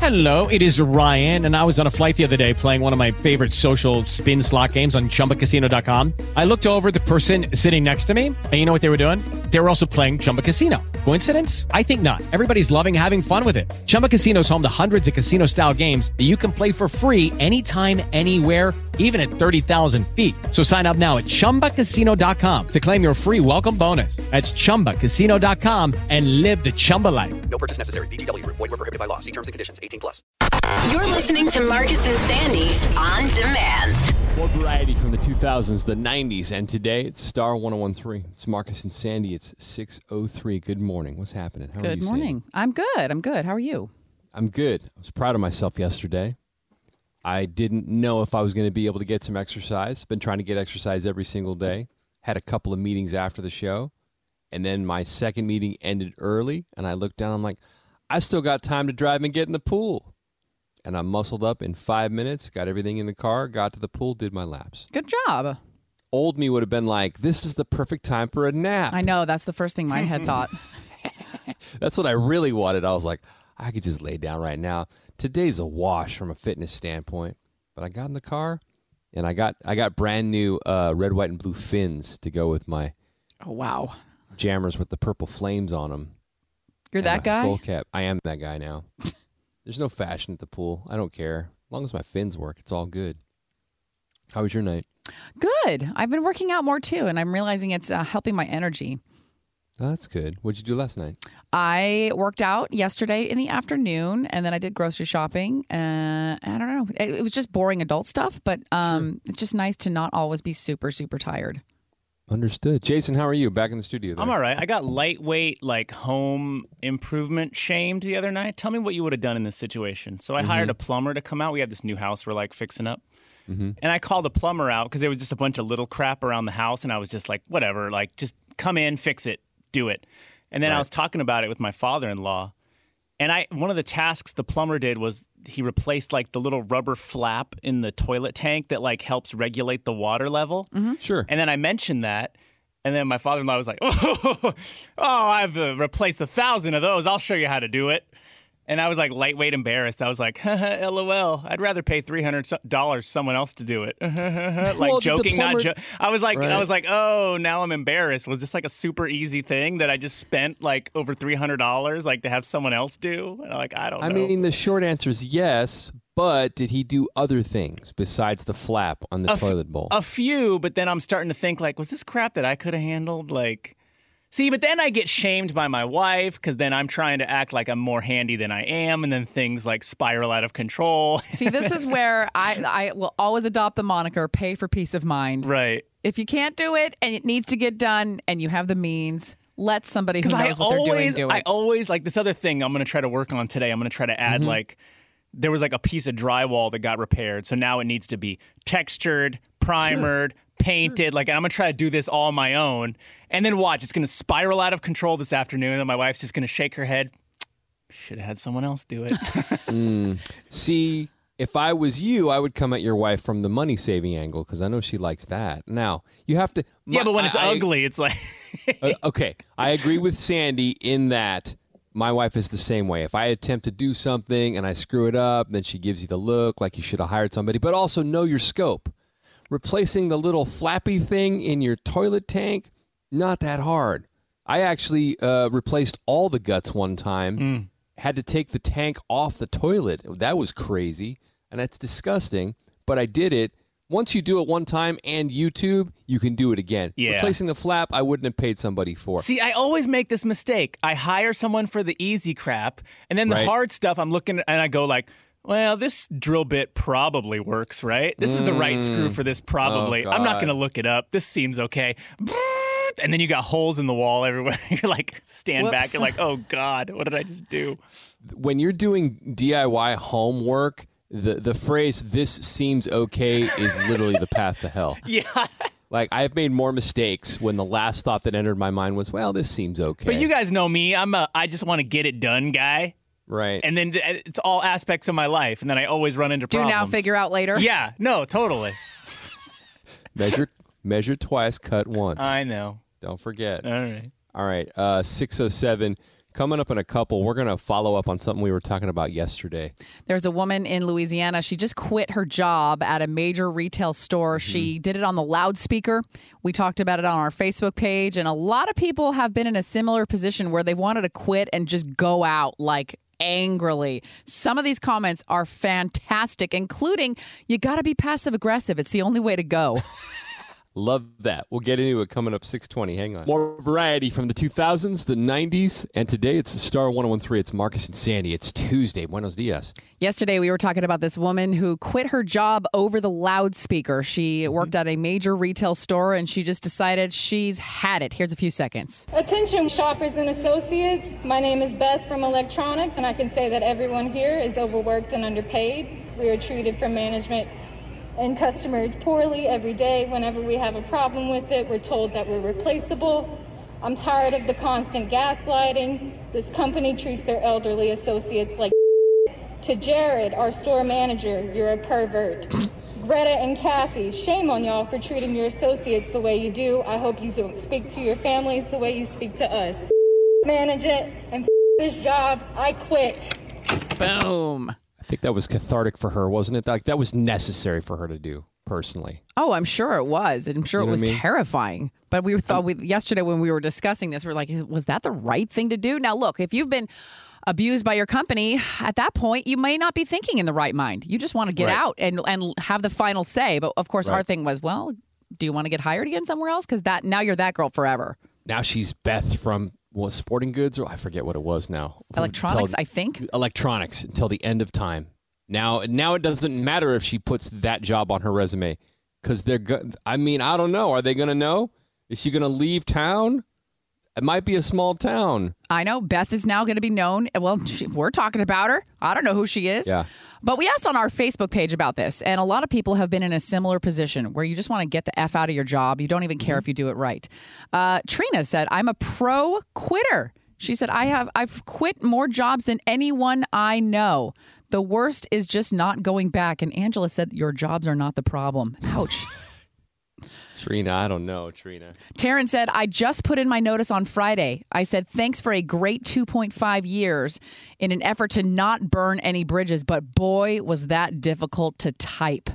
Hello, it is Ryan, and I was on a flight the other day playing one of my favorite social spin slot games on ChumbaCasino.com. I looked over at the person sitting next to me, and you know what they were doing? They were also playing Chumba Casino. Coincidence? I think not. Everybody's loving having fun with it. Chumba Casino is home to hundreds of casino-style games that you can play for free anytime, anywhere, even at 30,000 feet. So sign up now at ChumbaCasino.com to claim your free welcome bonus. That's ChumbaCasino.com and live the Chumba life. No purchase necessary. VGW. Void were prohibited by law. See terms and conditions. 18+. You're listening to Marcus and Sandy on demand. More variety from the 2000s, the 90s, and today it's Star 1013. It's Marcus and Sandy. It's 6:03. Good morning. What's happening? How are you, Good morning. Sandy? I'm good. How are you? I'm good. I was proud of myself yesterday. I didn't know if I was going to be able to get some exercise. Been trying to get exercise every single day. Had a couple of meetings after the show, and then my second meeting ended early, and I looked down. I'm like, I still got time to drive and get in the pool. And I muscled up in 5 minutes, got everything in the car, got to the pool, did my laps. Good job. Old me would have been like, this is the perfect time for a nap. I know. That's the first thing my head thought. That's what I really wanted. I was like, I could just lay down right now. Today's a wash from a fitness standpoint. But I got in the car, and I got brand new red, white, and blue fins to go with my Oh, wow. jammers with the purple flames on them. You're that guy? Skull cap. I am that guy now. There's no fashion at the pool. I don't care. As long as my fins work, it's all good. How was your night? Good. I've been working out more, too, and I'm realizing it's helping my energy. That's good. What'd you do last night? I worked out yesterday in the afternoon, and then I did grocery shopping. I don't know. It was just boring adult stuff, but It's just nice to not always be super, super tired. Understood. Jason, how are you? Back in the studio there. I'm all right. I got lightweight, home improvement shamed the other night. Tell me what you would have done in this situation. So I hired a plumber to come out. We have this new house we're, fixing up. And I called a plumber out because there was just a bunch of little crap around the house. And I was just like, whatever, just come in, fix it, do it. And then I was talking about it with my father-in-law. And one of the tasks the plumber did was he replaced the little rubber flap in the toilet tank that helps regulate the water level. Sure. And then I mentioned that, and then my father-in-law was like, "Oh, I've replaced 1,000 of those. I'll show you how to do it." And I was lightweight embarrassed. I was like, LOL. I'd rather pay $300 someone else to do it. Well, joking, plumber... not joking. I was Right. Oh, now I'm embarrassed. Was this a super easy thing that I just spent over $300 to have someone else do? And I don't know. I mean, the short answer is yes, but did he do other things besides the flap on the toilet bowl? A few, but then I'm starting to think was this crap that I could have handled? See, but then I get shamed by my wife because then I'm trying to act like I'm more handy than I am, and then things spiral out of control. See, this is where I will always adopt the moniker pay for peace of mind. Right. If you can't do it and it needs to get done and you have the means, let somebody who knows what they're doing do it. I always, this other thing I'm going to try to work on today, I'm going to try to add, there was a piece of drywall that got repaired, so now it needs to be textured, primered, painted. And I'm going to try to do this all on my own. And then watch, it's going to spiral out of control this afternoon, and then my wife's just going to shake her head. Should have had someone else do it. See, if I was you, I would come at your wife from the money-saving angle because I know she likes that. Now, you have to... Yeah, but when it's ugly, it's okay, I agree with Sandy in that my wife is the same way. If I attempt to do something and I screw it up, then she gives you the look like you should have hired somebody. But also know your scope. Replacing the little flappy thing in your toilet tank... not that hard. I actually replaced all the guts one time. Had to take the tank off the toilet. That was crazy, and that's disgusting. But I did it. Once you do it one time and YouTube, you can do it again. Yeah. Replacing the flap, I wouldn't have paid somebody for. See, I always make this mistake. I hire someone for the easy crap, and then the hard stuff I'm looking at, and I go well, this drill bit probably works, right? This is the right screw for this probably. Oh, I'm not God. going to look it up. This seems okay. And then you got holes in the wall everywhere. You're stand back. You're oh, God, what did I just do? When you're doing DIY homework, the phrase, this seems okay, is literally the path to hell. Yeah. I've made more mistakes when the last thought that entered my mind was, well, this seems okay. But you guys know me. I just want to get it done guy. Right. And then it's all aspects of my life. And then I always run into Do problems. now, figure out later? Yeah. No, totally. Measure twice, cut once. I know. Don't forget. All right. All right. 607. Coming up in a couple, we're going to follow up on something we were talking about yesterday. There's a woman in Louisiana. She just quit her job at a major retail store. She did it on the loudspeaker. We talked about it on our Facebook page, and a lot of people have been in a similar position where they've wanted to quit and just go out like angrily. Some of these comments are fantastic, including, you got to be passive aggressive. It's the only way to go. Love that. We'll get into it coming up 6:20. Hang on. More variety from the 2000s, the 90s, and today it's Star 1013. It's Marcus and Sandy. It's Tuesday. Buenos dias. Yesterday, we were talking about this woman who quit her job over the loudspeaker. She worked at a major retail store, and she just decided she's had it. Here's a few seconds. Attention, shoppers and associates. My name is Beth from Electronics, and I can say that everyone here is overworked and underpaid. We are treated from management and customers poorly every day. Whenever we have a problem with it, we're told that we're replaceable. I'm tired of the constant gaslighting. This company treats their elderly associates like To Jared, our store manager, you're a pervert. Greta and Kathy, shame on y'all for treating your associates the way you do. I hope you don't speak to your families the way you speak to us. Manage it and this job. I quit. Boom. I think that was cathartic for her, wasn't it? Like, that was necessary for her to do, personally. Oh, I'm sure it was. I'm sure You know it was what I mean? terrifying. But we thought yesterday when we were discussing this, we're like, was that the right thing to do? Now, look, if you've been abused by your company, at that point, you may not be thinking in the right mind. You just want to get Right. out and have the final say. But of course, our Right. thing was, well, do you want to get hired again somewhere else? Because now you're that girl forever. Now she's Beth from Sporting Goods, or I forget what it was now. Electronics, I think. Electronics until the end of time. Now it doesn't matter if she puts that job on her resume, because they're I don't know. Are they going to know? Is she going to leave town? It might be a small town. I know Beth is now going to be known. Well, we're talking about her. I don't know who she is. Yeah. But we asked on our Facebook page about this, and a lot of people have been in a similar position where you just want to get the F out of your job. You don't even care if you do it right. Trina said, I'm a pro quitter. She said, I've quit more jobs than anyone I know. The worst is just not going back. And Angela said, your jobs are not the problem. Ouch. Trina, I don't know, Trina. Taryn said, I just put in my notice on Friday. I said, thanks for a great 2.5 years in an effort to not burn any bridges. But boy, was that difficult to type.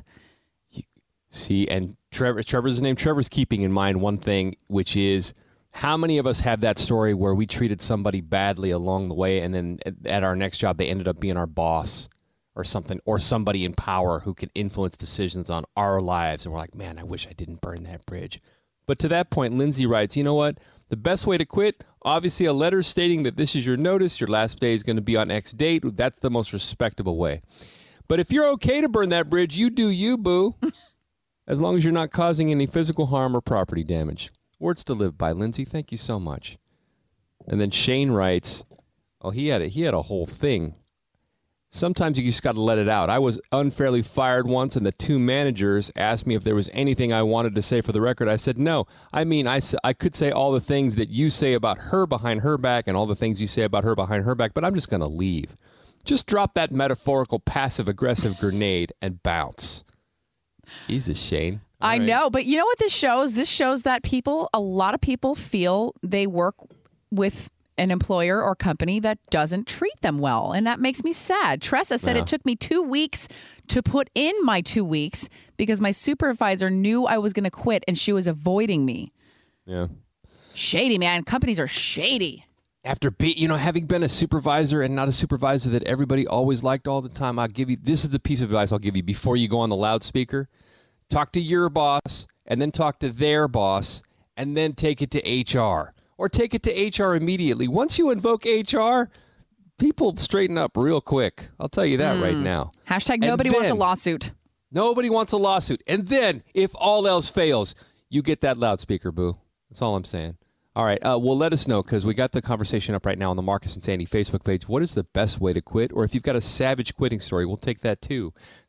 See, and Trevor's name. Trevor's keeping in mind one thing, which is how many of us have that story where we treated somebody badly along the way, and then at our next job, they ended up being our boss or something, or somebody in power who can influence decisions on our lives. And we're like, man, I wish I didn't burn that bridge. But to that point, Lindsay writes, you know what? The best way to quit, obviously a letter stating that this is your notice, your last day is going to be on X date. That's the most respectable way. But if you're okay to burn that bridge, you do you, boo. As long as you're not causing any physical harm or property damage. Words to live by, Lindsay. Thank you so much. And then Shane writes, oh, he had a whole thing. Sometimes you just got to let it out. I was unfairly fired once, and the two managers asked me if there was anything I wanted to say for the record. I said no. I could say all the things that you say about her behind her back and all the things you say about her behind her back, but I'm just going to leave. Just drop that metaphorical passive-aggressive grenade and bounce. Jesus, Shane. All I right. know, but you know what this shows? This shows that a lot of people feel they work with an employer or company that doesn't treat them well. And that makes me sad. Tressa said it took me 2 weeks to put in my 2 weeks because my supervisor knew I was going to quit and she was avoiding me. Yeah. Shady, man. Companies are shady. After having been a supervisor and not a supervisor that everybody always liked all the time, this is the piece of advice I'll give you before you go on the loudspeaker. Talk to your boss and then talk to their boss and then take it to HR. Or take it to HR immediately. Once you invoke HR, people straighten up real quick. I'll tell you that right now. Hashtag nobody wants a lawsuit. Nobody wants a lawsuit. And then, if all else fails, you get that loudspeaker, boo. That's all I'm saying. All right. Well, let us know, because we got the conversation up right now on the Marcus and Sandy Facebook page. What is the best way to quit? Or if you've got a savage quitting story, we'll take that too.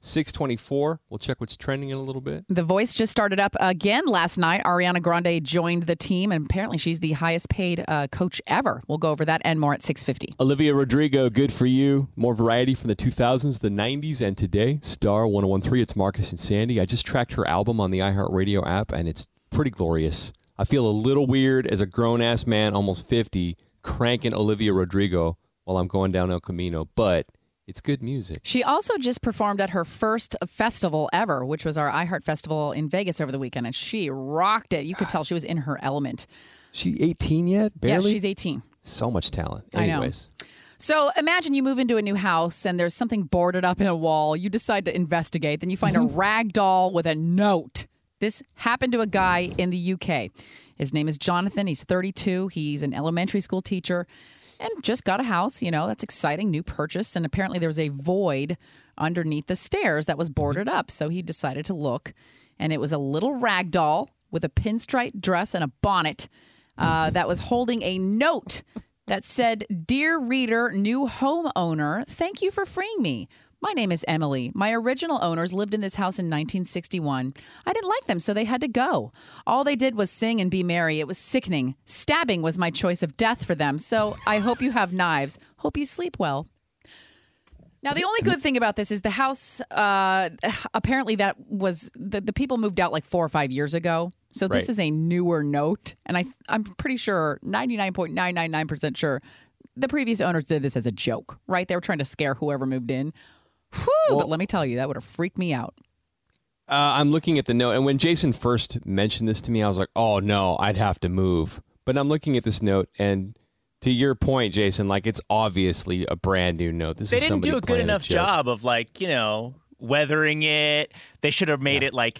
624. We'll check what's trending in a little bit. The Voice just started up again last night. Ariana Grande joined the team, and apparently she's the highest paid coach ever. We'll go over that and more at 6:50. Olivia Rodrigo, good for you. More variety from the 2000s, the 90s, and today. Star 1013. It's Marcus and Sandy. I just tracked her album on the iHeartRadio app, and it's pretty glorious. I feel a little weird as a grown-ass man, almost 50, cranking Olivia Rodrigo while I'm going down El Camino, but it's good music. She also just performed at her first festival ever, which was our iHeart Festival in Vegas over the weekend, and she rocked it. You could tell she was in her element. She 18 yet? Barely? Yeah, she's 18. So much talent. I know. Anyways. So imagine you move into a new house and there's something boarded up in a wall. You decide to investigate. Then you find a rag doll with a note. This happened to a guy in the UK. His name is Jonathan. He's 32. He's an elementary school teacher and just got a house. You know, that's exciting. New purchase. And apparently there was a void underneath the stairs that was boarded up. So he decided to look. And it was a little rag doll with a pinstripe dress and a bonnet that was holding a note that said, "Dear reader, new homeowner, thank you for freeing me. My name is Emily. My original owners lived in this house in 1961. I didn't like them, so they had to go. All they did was sing and be merry. It was sickening. Stabbing was my choice of death for them, so I hope you have knives. Hope you sleep well." Now, the only good thing about this is the house, apparently that was, the people moved out like 4 or 5 years ago. So this is a newer note. And I'm pretty sure, 99.999% sure, the previous owners did this as a joke, right? They were trying to scare whoever moved in. Whew, but let me tell you, that would have freaked me out. I'm looking at the note, and when Jason first mentioned this to me, I was like, oh, no, I'd have to move. But I'm looking at this note, and to your point, Jason, like, it's obviously a brand new note. They didn't do a good enough job of, like, you know, weathering it. They should have made it, like,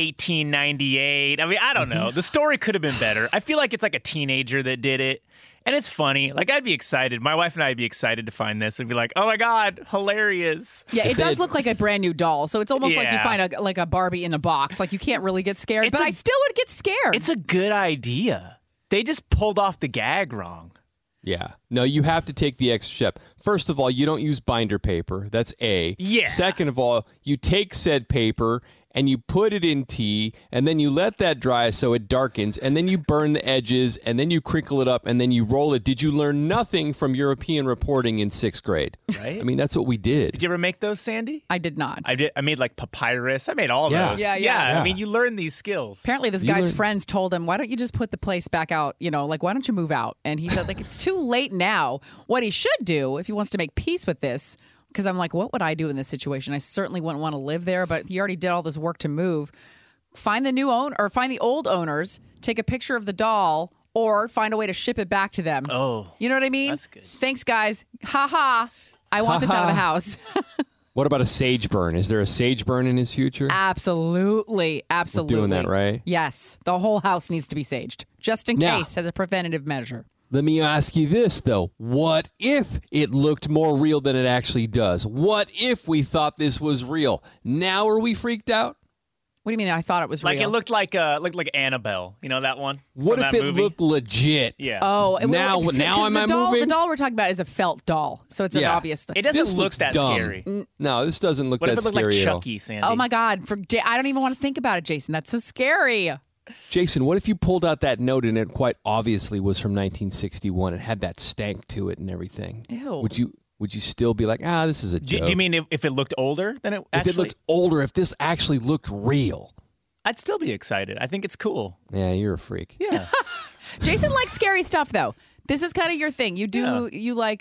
1898. I mean, I don't know. The story could have been better. I feel like it's like a teenager that did it. And it's funny. Like, I'd be excited. My wife and I would be excited to find this and be like, oh, my God, hilarious. Yeah, it does look like a brand new doll. So it's almost like you find a Barbie in a box. Like, you can't really get scared. But I still would get scared. It's a good idea. They just pulled off the gag wrong. Yeah. No, you have to take the extra step. First of all, you don't use binder paper. That's A. Yeah. Second of all, you take said paper and you put it in tea, and then you let that dry so it darkens, and then you burn the edges, and then you crinkle it up, and then you roll it. Did you learn nothing from European reporting in 6th grade? Right. I mean, that's what we did. Did you ever make those, Sandy? I did not. I did. I made like papyrus. I made all those. Yeah. I mean, you learn these skills. Apparently, this guy's friends told him, why don't you just put the place back out? You know, like, why don't you move out? And he said, like, it's too late now. What he should do, if he wants to make peace with this, because I'm like, what would I do in this situation? I certainly wouldn't want to live there, but you already did all this work to move. Find the new owner, or find the old owners, take a picture of the doll, or find a way to ship it back to them. Oh. You know what I mean? That's good. Thanks, guys. Ha ha. I want this out of the house. What about a sage burn? Is there a sage burn in his future? Absolutely. Absolutely. We're doing that, right? Yes. The whole house needs to be saged, just in case, as a preventative measure. Let me ask you this, though. What if it looked more real than it actually does? What if we thought this was real? Now are we freaked out? What do you mean? I thought it was like real. It looked like Annabelle. You know that one? What if it looked legit? Yeah. Oh, now am I moving? The doll we're talking about is a felt doll, so it's an obvious thing. It doesn't This look looks that dumb. scary. No, this doesn't look What that if it looked scary like at all. Chucky, Sandy? Oh my God! I don't even want to think about it, Jason. That's so scary. Jason, what if you pulled out that note and it quite obviously was from 1961 and had that stank to it and everything? Ew. Would you still be like, this is a joke? Do you mean if it looked older than it actually? If it looked older, if this actually looked real? I'd still be excited. I think it's cool. Yeah, you're a freak. Yeah. Jason likes scary stuff, though. This is kind of your thing. You do you like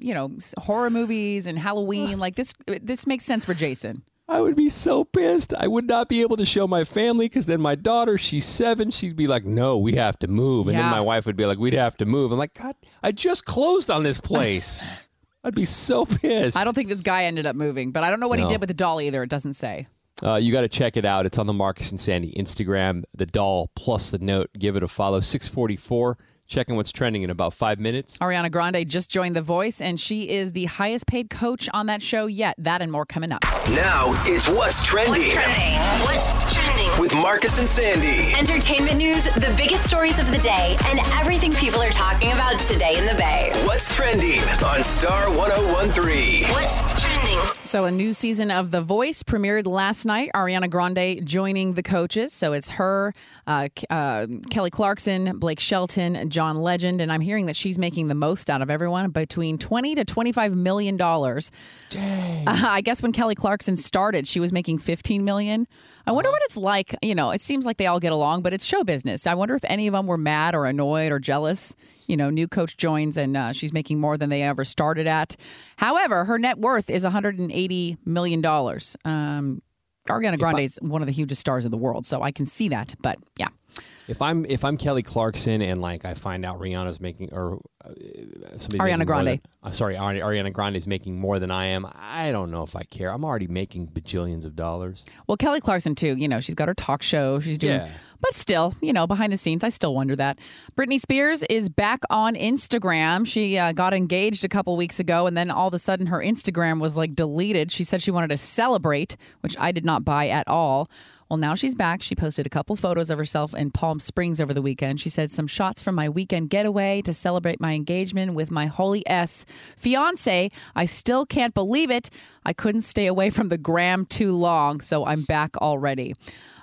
horror movies and Halloween. Like this makes sense for Jason. I would be so pissed. I would not be able to show my family because then my daughter, she's 7, she'd be like, no, we have to move. And then my wife would be like, we'd have to move. I'm like, God, I just closed on this place. I'd be so pissed. I don't think this guy ended up moving, but I don't know what he did with the doll either. It doesn't say. You got to check it out. It's on the Marcus and Sandy Instagram, the doll plus the note. Give it a follow. 644. Checking what's trending in about 5 minutes. Ariana Grande just joined The Voice, and she is the highest paid coach on that show yet. That and more coming up. Now it's What's Trending. What's trending? What's trending? With Marcus and Sandy. Entertainment news, the biggest stories of the day, and everything people are talking about today in the Bay. What's Trending on Star 101.3. What's trending? So a new season of The Voice premiered last night. Ariana Grande joining the coaches. So it's her, Kelly Clarkson, Blake Shelton, John Legend. And I'm hearing that she's making the most out of everyone, between $20 to $25 million. Dang. I guess when Kelly Clarkson started, she was making $15 million. I wonder what it's like. You know, it seems like they all get along, but it's show business. I wonder if any of them were mad or annoyed or jealous. You know, new coach joins and she's making more than they ever started at. However, her net worth is $180 million. Ariana Grande is one of the hugest stars in the world, so I can see that. But yeah. If I'm Kelly Clarkson and like I find out Rihanna's making Ariana Grande. Ariana Grande's making more than I am. I don't know if I care. I'm already making bajillions of dollars. Well, Kelly Clarkson too. You know, she's got her talk show. She's doing. Yeah. But still, you know, behind the scenes, I still wonder that. Britney Spears is back on Instagram. She got engaged a couple weeks ago, and then all of a sudden her Instagram was like deleted. She said she wanted to celebrate, which I did not buy at all. Well, now she's back. She posted a couple photos of herself in Palm Springs over the weekend. She said, some shots from my weekend getaway to celebrate my engagement with my Holy S fiance. I still can't believe it. I couldn't stay away from the gram too long, so I'm back already.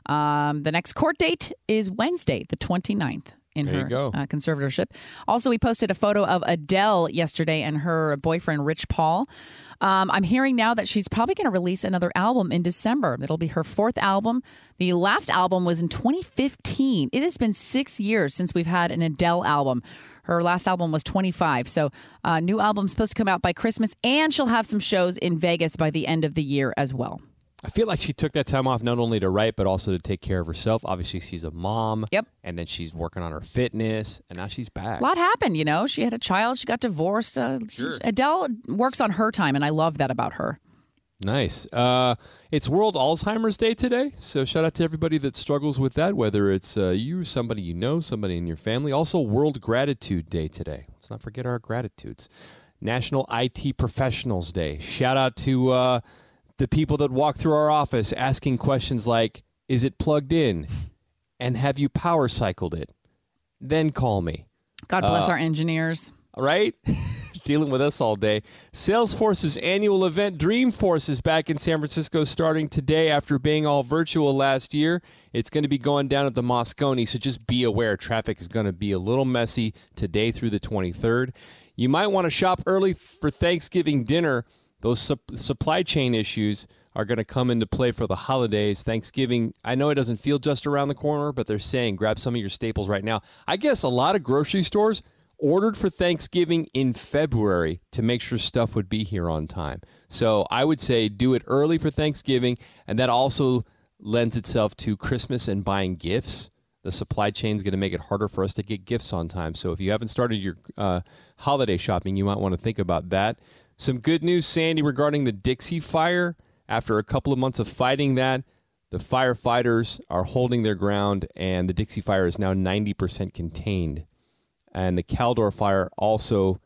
The next court date is Wednesday, the 29th. In her conservatorship. Also, we posted a photo of Adele yesterday and her boyfriend, Rich Paul. I'm hearing now that she's probably going to release another album in December. It'll be her fourth album. The last album was in 2015. It has been 6 years since we've had an Adele album. Her last album was 25. So new album's supposed to come out by Christmas, and she'll have some shows in Vegas by the end of the year as well. I feel like she took that time off not only to write, but also to take care of herself. Obviously, she's a mom. Yep. And then she's working on her fitness, and now she's back. A lot happened, you know. She had a child. She got divorced. Sure. Adele works on her time, and I love that about her. Nice. It's World Alzheimer's Day today, so shout out to everybody that struggles with that, whether it's you, somebody you know, somebody in your family. Also, World Gratitude Day today. Let's not forget our gratitudes. National IT Professionals Day. Shout out to the people that walk through our office asking questions like, is it plugged in? And have you power cycled it? Then call me. God bless our engineers. Right? Dealing with us all day. Salesforce's annual event, Dreamforce, is back in San Francisco starting today after being all virtual last year. It's going to be going down at the Moscone, so just be aware traffic is going to be a little messy today through the 23rd. You might want to shop early for Thanksgiving dinner. Those supply chain issues are going to come into play for the holidays. Thanksgiving, I know it doesn't feel just around the corner, but they're saying grab some of your staples right now. I guess a lot of grocery stores ordered for Thanksgiving in February to make sure stuff would be here on time. So I would say do it early for Thanksgiving, and that also lends itself to Christmas and buying gifts. The supply chain is going to make it harder for us to get gifts on time. So if you haven't started your holiday shopping, you might want to think about that. Some good news, Sandy, regarding the Dixie Fire. After a couple of months of fighting that, the firefighters are holding their ground, and the Dixie Fire is now 90% contained. And the Caldor Fire also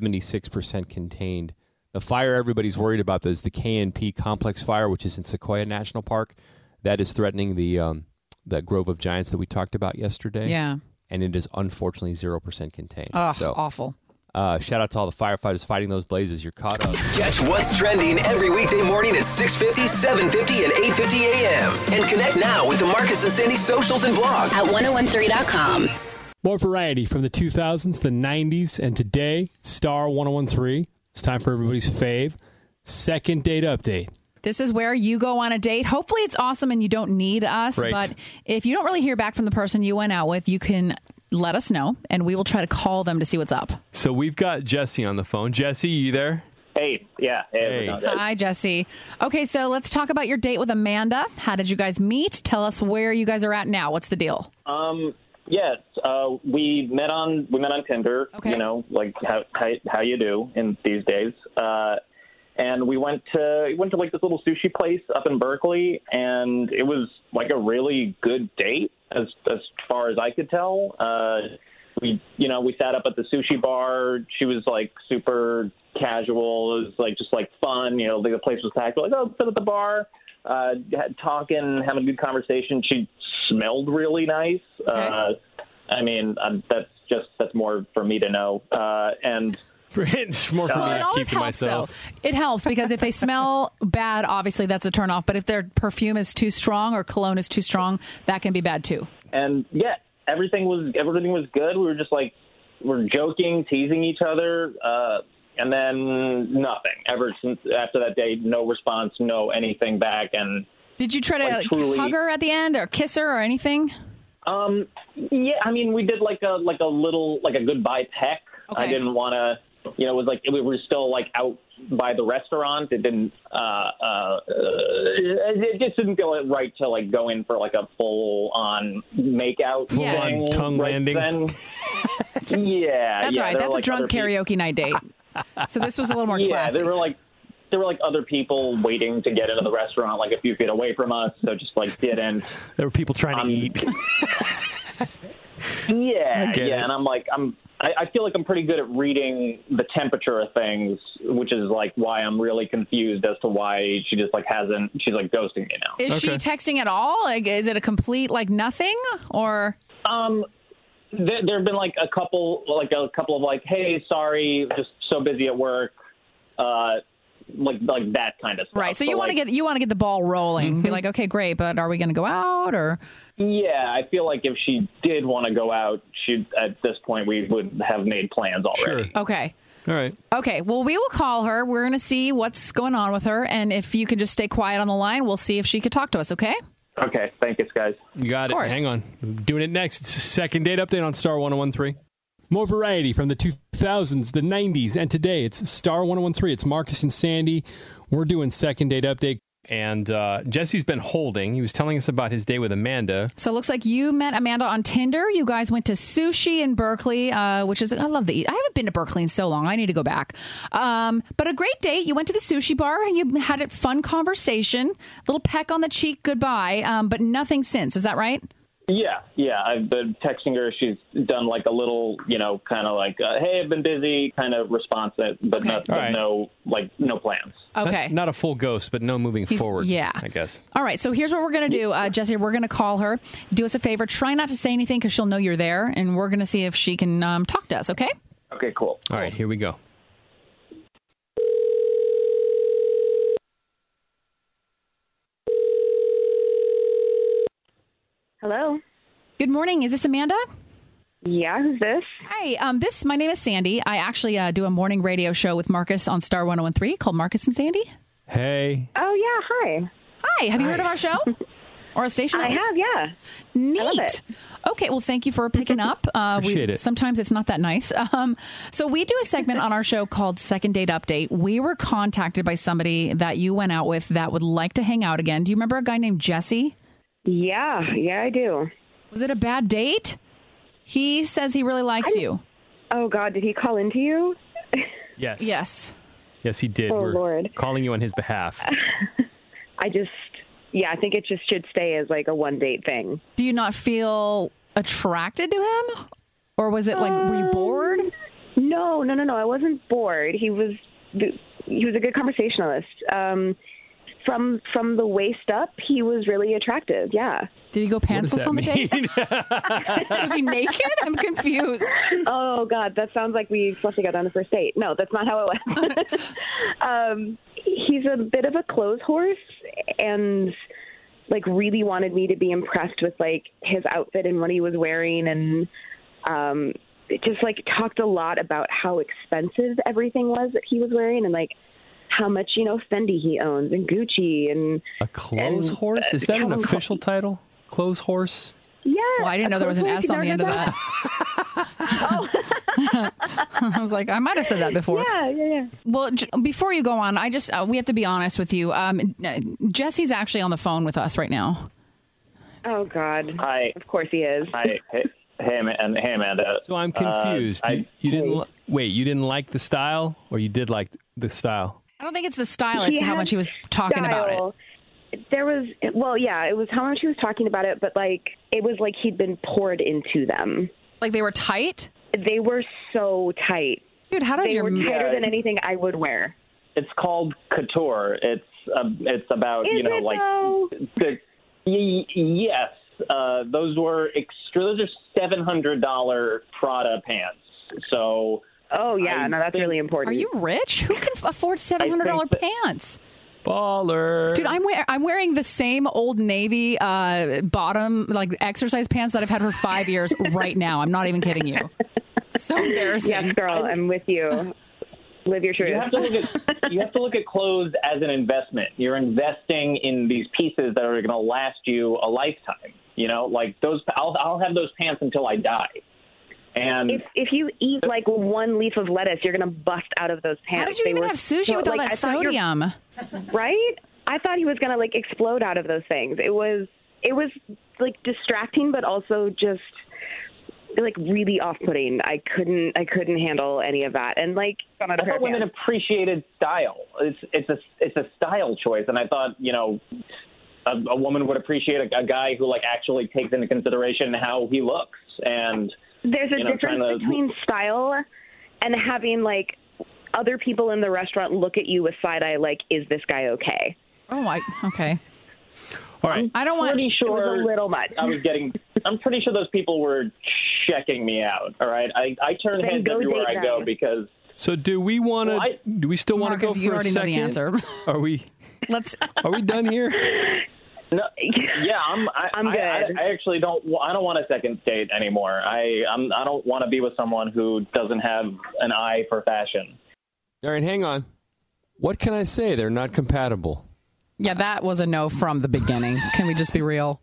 76% contained. The fire everybody's worried about is the KNP Complex Fire, which is in Sequoia National Park. That is threatening the Grove of Giants that we talked about yesterday. Yeah. And it is unfortunately 0% contained. Oh, so awful. Shout out to all the firefighters fighting those blazes. You're caught up. Catch what's trending every weekday morning at 6:50, 7:50, and 8:50 a.m. And connect now with the Marcus and Sandy socials and blog at 1013.com. More variety from the 2000s, the 90s, and today, Star 1013. It's time for everybody's fave. Second date update. This is where you go on a date. Hopefully it's awesome and you don't need us. Right. But if you don't really hear back from the person you went out with, you can let us know, and we will try to call them to see what's up. So we've got Jesse on the phone. Jesse, you there? Hey, yeah. Hey. Hi, Jesse. Okay, so let's talk about your date with Amanda. How did you guys meet? Tell us where you guys are at now. What's the deal? Yes, we met on Tinder. Okay. You know, like how you do in these days. And we went to like this little sushi place up in Berkeley, and it was like a really good date as far as I could tell. We sat up at the sushi bar. She was like super casual. It was like just like fun. You know, the place was packed. We're like, oh, sit at the bar, talking, having a good conversation. She smelled really nice. Okay. I mean, that's more for me to know. And It's more for me It to always keep to helps, myself. though. It helps because if they smell bad, obviously that's a turnoff. But if their perfume is too strong or cologne is too strong, that can be bad too. And yeah, everything was good. We were just like, we're joking, teasing each other, and then nothing. Ever since after that day, no response, no anything back. And did you try to truly hug her at the end or kiss her or anything? Yeah, I mean, we did like a little goodbye peck. Okay. I didn't want to, it was like we were still like out by the restaurant. It didn't, it just didn't feel right to like go in for like a full on makeout thing. Tongue landing. Then. Yeah, That's right. That's a like drunk karaoke night date. So this was a little more classy. There were like other people waiting to get into the restaurant like a few feet away from us, so just like didn't. There were people trying to eat. And I'm like, I feel like I'm pretty good at reading the temperature of things, which is like why I'm really confused as to why she just like she's like ghosting me now. Is she texting at all? Like, is it a complete like nothing or? There have been like a couple of like, hey, sorry, just so busy at work, like that kind of stuff. Right. So you want to get the ball rolling. Be like, okay, great, but are we going to go out or? Yeah, I feel like if she did want to go out, at this point we would have made plans already. Sure. Okay. All right. Okay. Well, we will call her. We're going to see what's going on with her, and if you could just stay quiet on the line, we'll see if she could talk to us. Okay. Okay. Thank you, guys. You got it. course. Hang on. Doing it next. It's a second date update on Star 1013. More variety from the 2000s, the 90s, and today. It's Star 1013. It's Marcus and Sandy. We're doing second date update. And Jesse's been holding. He was telling us about his day with Amanda. So it looks like you met Amanda on Tinder. You guys went to sushi in Berkeley, which is, I love the, I haven't been to Berkeley in so long. I need to go back. But a great date. You went to the sushi bar. You had a fun conversation, little peck on the cheek, goodbye, but nothing since. Is that right? Yeah. I've been texting her. She's done like a little, kind of like, hey, I've been busy kind of response, but no plans. Okay. Not a full ghost, but no moving forward. Yeah. I guess. All right. So here's what we're going to do, Jesse. We're going to call her. Do us a favor. Try not to say anything because she'll know you're there. And we're going to see if she can talk to us. Okay? Okay, cool. All right. Here we go. Hello. Good morning. Is this Amanda? Yeah, who's this? Hi, my name is Sandy. I actually do a morning radio show with Marcus on Star 1013 called Marcus and Sandy. Hey. Oh, yeah, hi. Hi, have you heard of our show? Or a station? I have, yeah. Neat. I love it. Okay, well, thank you for picking up. Appreciate it. Sometimes it's not that nice. So we do a segment on our show called Second Date Update. We were contacted by somebody that you went out with that would like to hang out again. Do you remember a guy named Jesse? Yeah, I do. Was it a bad date? He says he really likes you. Oh, God, did he call into you? Yes. Yes. Yes, he did. Oh, We're Lord. calling you on his behalf. I think it just should stay as like a one-date thing. Do you not feel attracted to him? Or was it like, were you bored? No. I wasn't bored. He was a good conversationalist. From the waist up, he was really attractive. Yeah. Did he go pantsless on the date? Was he naked? I'm confused. Oh God, that sounds like we slept together on the first date. No, that's not how it went. He's a bit of a clothes horse, and like really wanted me to be impressed with like his outfit and what he was wearing, and just like talked a lot about how expensive everything was that he was wearing, and like how much, Fendi he owns and Gucci and a clothes horse? Is that an official title? Clothes horse? Yeah. Well, I didn't know there was an S on the end of that. I was like, I might have said that before. Yeah. Well, before you go on, we have to be honest with you. Jesse's actually on the phone with us right now. Oh God. Hi. Of course he is. Hi. Hey, Amanda. So I'm confused. You didn't like the style, or you did like the style? I don't think it's the style. It's how much he was talking about it. There was, it was how much he was talking about it, but like, it was like he'd been poured into them. Like they were tight? They were so tight. Dude, how does they your... They were tighter than anything I would wear. It's called couture. It's about, yes. Those are $700 Prada pants. So Oh, yeah. No, that's really important. Are you rich? Who can afford $700 pants? Baller. Dude, I'm wearing the same Old Navy bottom, like exercise pants that I've had for 5 years right now. I'm not even kidding you. So embarrassing. Yes, girl, I'm with you. Live your truth. You have to look at clothes as an investment. You're investing in these pieces that are going to last you a lifetime. You know, like those. I'll have those pants until I die. And if you eat like one leaf of lettuce, you're going to bust out of those pants. How did you even have sushi with all that sodium? Right? I thought he was going to like explode out of those things. It was like distracting, but also just like really off-putting. I couldn't handle any of that. And like, I thought women appreciated style. It's a style choice, and I thought, you know, a woman would appreciate a guy who like actually takes into consideration how he looks. And there's a difference between style and having like other people in the restaurant look at you with side eye, like, is this guy okay? Oh, okay. All right. I don't want. It was a little much. I'm pretty sure those people were checking me out. All right. I turn heads everywhere I go because. So do we want to? Do we still want to go for a second? You already know the answer. Are we? Are we done here? No, yeah, I'm good. I actually don't. I don't want a second date anymore. I don't want to be with someone who doesn't have an eye for fashion. All right, hang on. What can I say? They're not compatible. Yeah, that was a no from the beginning. Can we just be real?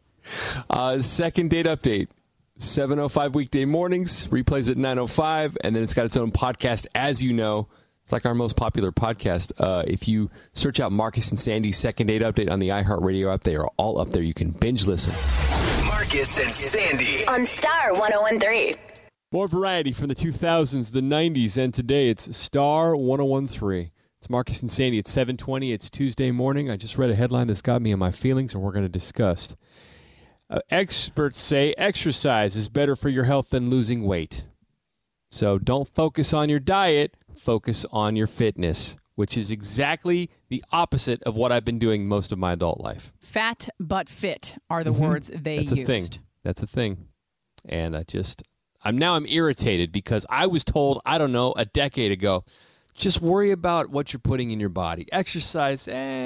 Second date update. 7:05 weekday mornings. Replays at 9:05, and then it's got its own podcast. As you know, it's like our most popular podcast. If you search out Marcus and Sandy's second date update on the iHeartRadio app, they are all up there. You can binge listen. Marcus and Sandy on Star 101.3. More variety from the 2000s, the 90s, and today it's Star 101.3. It's Marcus and Sandy at 7:20. It's Tuesday morning. I just read a headline that's got me in my feelings, and we're going to discuss. Experts say exercise is better for your health than losing weight. So don't focus on your diet, focus on your fitness, which is exactly the opposite of what I've been doing most of my adult life. Fat but fit are the words they used. That's a thing. And I'm irritated because I was told, I don't know, a decade ago, just worry about what you're putting in your body. Exercise,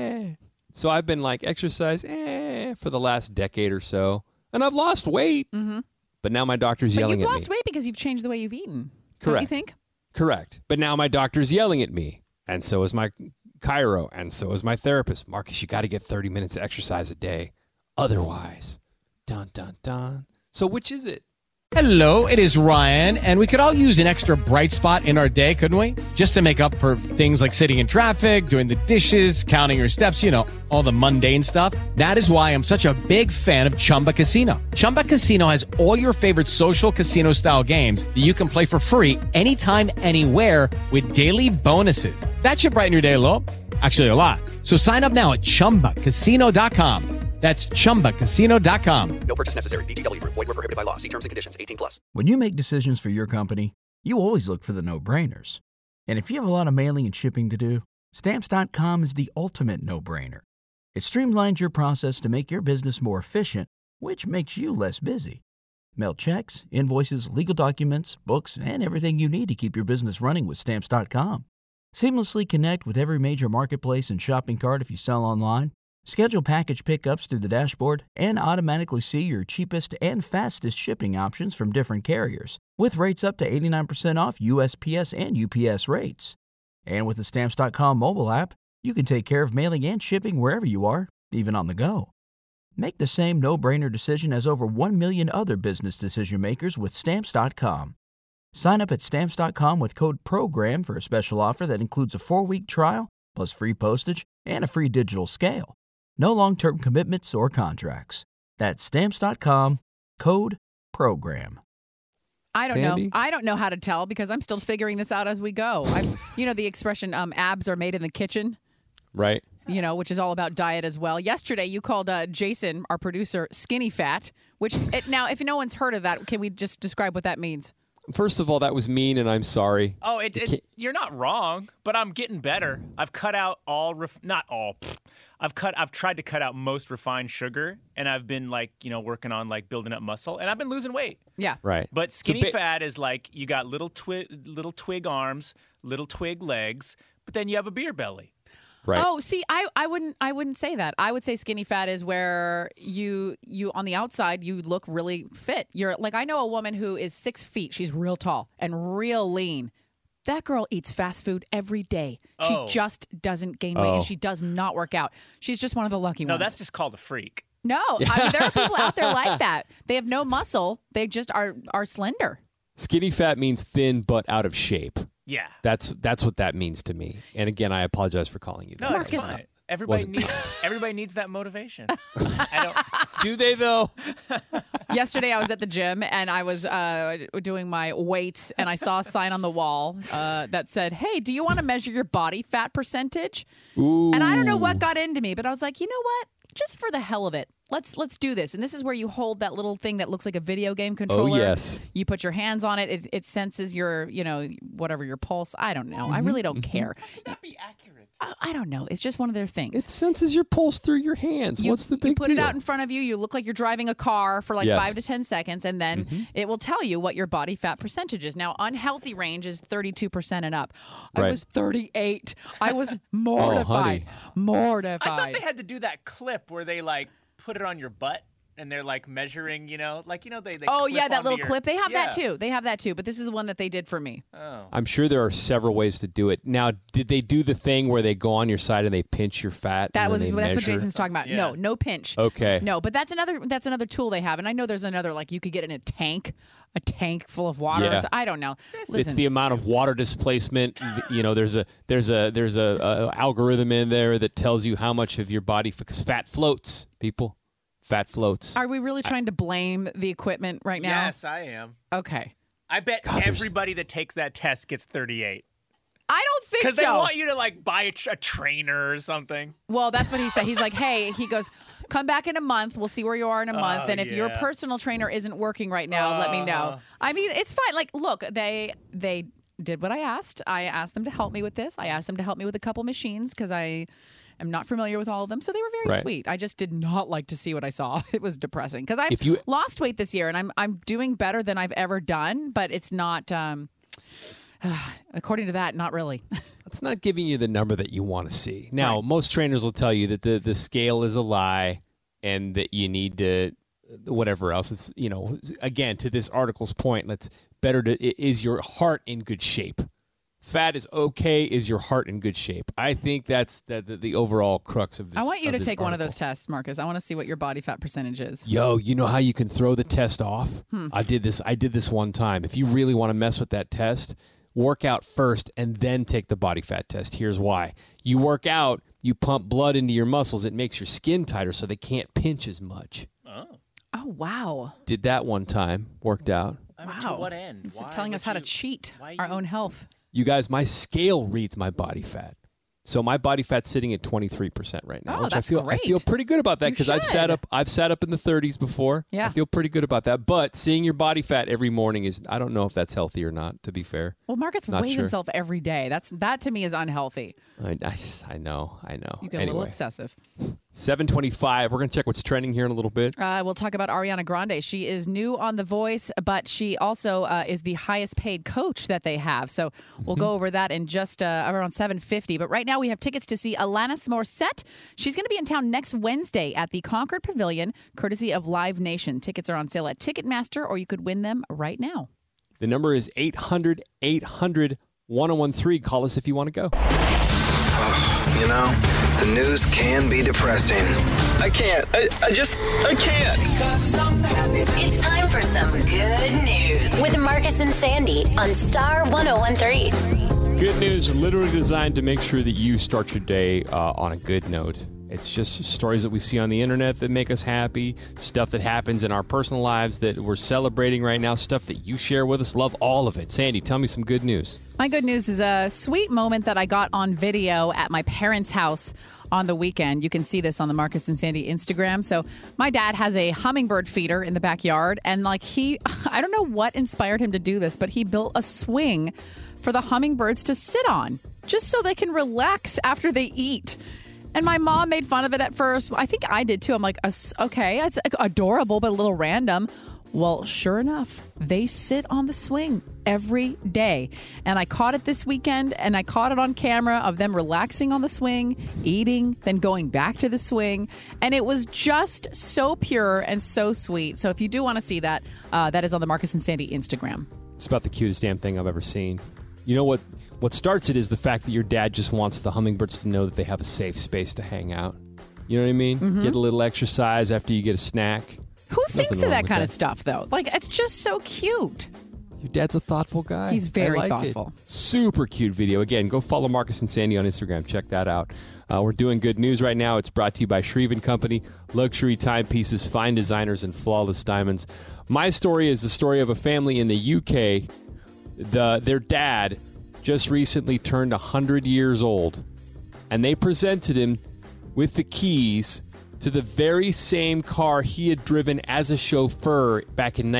So I've been like, exercise, for the last decade or so. And I've lost weight. Mm-hmm. But now my doctor's yelling at me. But you've lost weight because you've changed the way you've eaten. Correct. Don't you think? Correct. But now my doctor's yelling at me. And so is my chiro. And so is my therapist. Marcus, you got to get 30 minutes of exercise a day. Otherwise, dun, dun, dun. So which is it? Hello, it is Ryan, and we could all use an extra bright spot in our day, couldn't we? Just to make up for things like sitting in traffic, doing the dishes, counting your steps, all the mundane stuff. That is why I'm such a big fan of Chumba Casino. Chumba Casino has all your favorite social casino-style games that you can play for free anytime, anywhere with daily bonuses. That should brighten your day a little. Actually, a lot. So sign up now at ChumbaCasino.com. That's ChumbaCasino.com. No purchase necessary. VGW Group. Void where prohibited by law. See terms and conditions. 18+. When you make decisions for your company, you always look for the no-brainers. And if you have a lot of mailing and shipping to do, Stamps.com is the ultimate no-brainer. It streamlines your process to make your business more efficient, which makes you less busy. Mail checks, invoices, legal documents, books, and everything you need to keep your business running with Stamps.com. Seamlessly connect with every major marketplace and shopping cart if you sell online. Schedule package pickups through the dashboard and automatically see your cheapest and fastest shipping options from different carriers, with rates up to 89% off USPS and UPS rates. And with the Stamps.com mobile app, you can take care of mailing and shipping wherever you are, even on the go. Make the same no-brainer decision as over 1 million other business decision makers with Stamps.com. Sign up at Stamps.com with code PROGRAM for a special offer that includes a 4-week trial, plus free postage and a free digital scale. No long-term commitments or contracts. That's Stamps.com, code PROGRAM. I don't know. I don't know how to tell because I'm still figuring this out as we go. The expression, abs are made in the kitchen. Right. Which is all about diet as well. Yesterday, you called Jason, our producer, skinny fat, now, if no one's heard of that, can we just describe what that means? First of all, that was mean, and I'm sorry. Oh, you're not wrong, but I'm getting better. I've cut out I've tried to cut out most refined sugar, and I've been working on building up muscle, and I've been losing weight. Yeah. Right. But skinny fat is you got little twig arms, little twig legs, but then you have a beer belly. Right. Oh, see, I wouldn't say that. I would say skinny fat is where you on the outside you look really fit. You're I know a woman who is 6 feet. She's real tall and real lean. That girl eats fast food every day. She just doesn't gain weight and she does not work out. She's just one of the lucky ones. No, that's just called a freak. No, there are people out there like that. They have no muscle. They just are slender. Skinny fat means thin but out of shape. Yeah. That's what that means to me. And again, I apologize for calling you that. No, it's fine. Everybody needs that motivation. Do they, though? Yesterday, I was at the gym, and I was doing my weights, and I saw a sign on the wall that said, hey, do you want to measure your body fat percentage? Ooh. And I don't know what got into me, but I was like, you know what? Just for the hell of it, let's do this. And this is where you hold that little thing that looks like a video game controller. Oh, yes. You put your hands on it. It senses your, whatever, your pulse. I don't know. I really don't care. How could that be accurate? I don't know. It's just one of their things. It senses your pulse through your hands. What's the big deal? You put it out in front of you. You look like you're driving a car for 5 to 10 seconds, and then it will tell you what your body fat percentage is. Now, unhealthy range is 32% and up. I was 38. I was mortified. Mortified. I thought they had to do that clip where they put it on your butt. And they're measuring, they oh yeah, that little your... clip. They have that too. They have that too. But this is the one that they did for me. Oh. I'm sure there are several ways to do it. Now, did they do the thing where they go on your side and they pinch your fat? That's what measure? Jason's talking about. Yeah. No pinch. Okay. No, but that's another tool they have, and I know there's another you could get in a tank full of water. Yeah. I don't know. It's the amount of water displacement. There's a algorithm in there that tells you how much of your body, because fat floats, people. Fat floats. Are we really trying to blame the equipment right now? Yes, I am. Okay. I bet everybody that takes that test gets 38. I don't think so. Because they want you to buy a trainer or something. Well, that's what he said. He's like, hey, he goes, come back in a month. We'll see where you are in a month. And if your personal trainer isn't working right now, let me know. I mean, it's fine. Look, they did what I asked. I asked them to help me with this. I asked them to help me with a couple machines because I am not familiar with all of them. So they were very sweet. I just did not like to see what I saw. It was depressing because I've lost weight this year and I'm doing better than I've ever done, but it's not, according to that, not really. It's not giving you the number that you want to see. Now, most trainers will tell you that the scale is a lie and that you need to whatever else. It's, again, to this article's point, is your heart in good shape? Fat is okay. Is your heart in good shape? I think that's the overall crux of this. I want you to take article. one of those tests, Marcus. I want to see what your body fat percentage is. Yo, you know how you can throw the test off? I did this one time. If you really want to mess with that test, work out first and then take the body fat test. Here's why. You work out, you pump blood into your muscles. It makes your skin tighter so they can't pinch as much. Oh, wow. Did that one time. Worked out. Wow. To what end? It's telling us how to cheat our own health. You guys, my scale reads my body fat. So my body fat's sitting at 23% right now, which I feel pretty good about that because I've sat up in the 30s before. Yeah. I feel pretty good about that. But seeing your body fat every morning I don't know if that's healthy or not, to be fair. Well, Marcus weighs himself every day. That to me is unhealthy. I know. You get a little obsessive. 7:25. We're going to check what's trending here in a little bit. We'll talk about Ariana Grande. She is new on The Voice, but she also is the highest paid coach that they have. So we'll go over that in just around 7:50. But right now we have tickets to see Alanis Morissette. She's going to be in town next Wednesday at the Concord Pavilion, courtesy of Live Nation. Tickets are on sale at Ticketmaster, or you could win them right now. The number is 800-800-1013. Call us if you want to go. The news can be depressing. I can't. I can't. It's time for some good news with Marcus and Sandy on Star 101.3. Good news, literally designed to make sure that you start your day on a good note. It's just stories that we see on the internet that make us happy, stuff that happens in our personal lives that we're celebrating right now, stuff that you share with us. Love all of it. Sandy, tell me some good news. My good news is a sweet moment that I got on video at my parents' house on the weekend. You can see this on the Marcus and Sandy Instagram. So my dad has a hummingbird feeder in the backyard, and I don't know what inspired him to do this, but he built a swing for the hummingbirds to sit on just so they can relax after they eat. And my mom made fun of it at first. I think I did too. I'm like, okay, it's adorable, but a little random. Well, sure enough, they sit on the swing every day. And I caught it this weekend, and I caught it on camera of them relaxing on the swing, eating, then going back to the swing. And it was just so pure and so sweet. So if you do want to see that, that is on the Marcus and Sandy Instagram. It's about the cutest damn thing I've ever seen. You know what starts it is the fact that your dad just wants the hummingbirds to know that they have a safe space to hang out. You know what I mean? Mm-hmm. Get a little exercise after you get a snack. Who thinks of that kind of stuff, though? Like, it's just so cute. Your dad's a thoughtful guy. He's very I like thoughtful. It. Super cute video. Again, go follow Marcus and Sandy on Instagram. Check that out. We're doing good news right now. It's brought to you by Shreve & Company. Luxury timepieces, fine designers, and flawless diamonds. My story is the story of a family in the UK. Their dad just recently turned 100 years old, and they presented him with the keys to the very same car he had driven as a chauffeur back in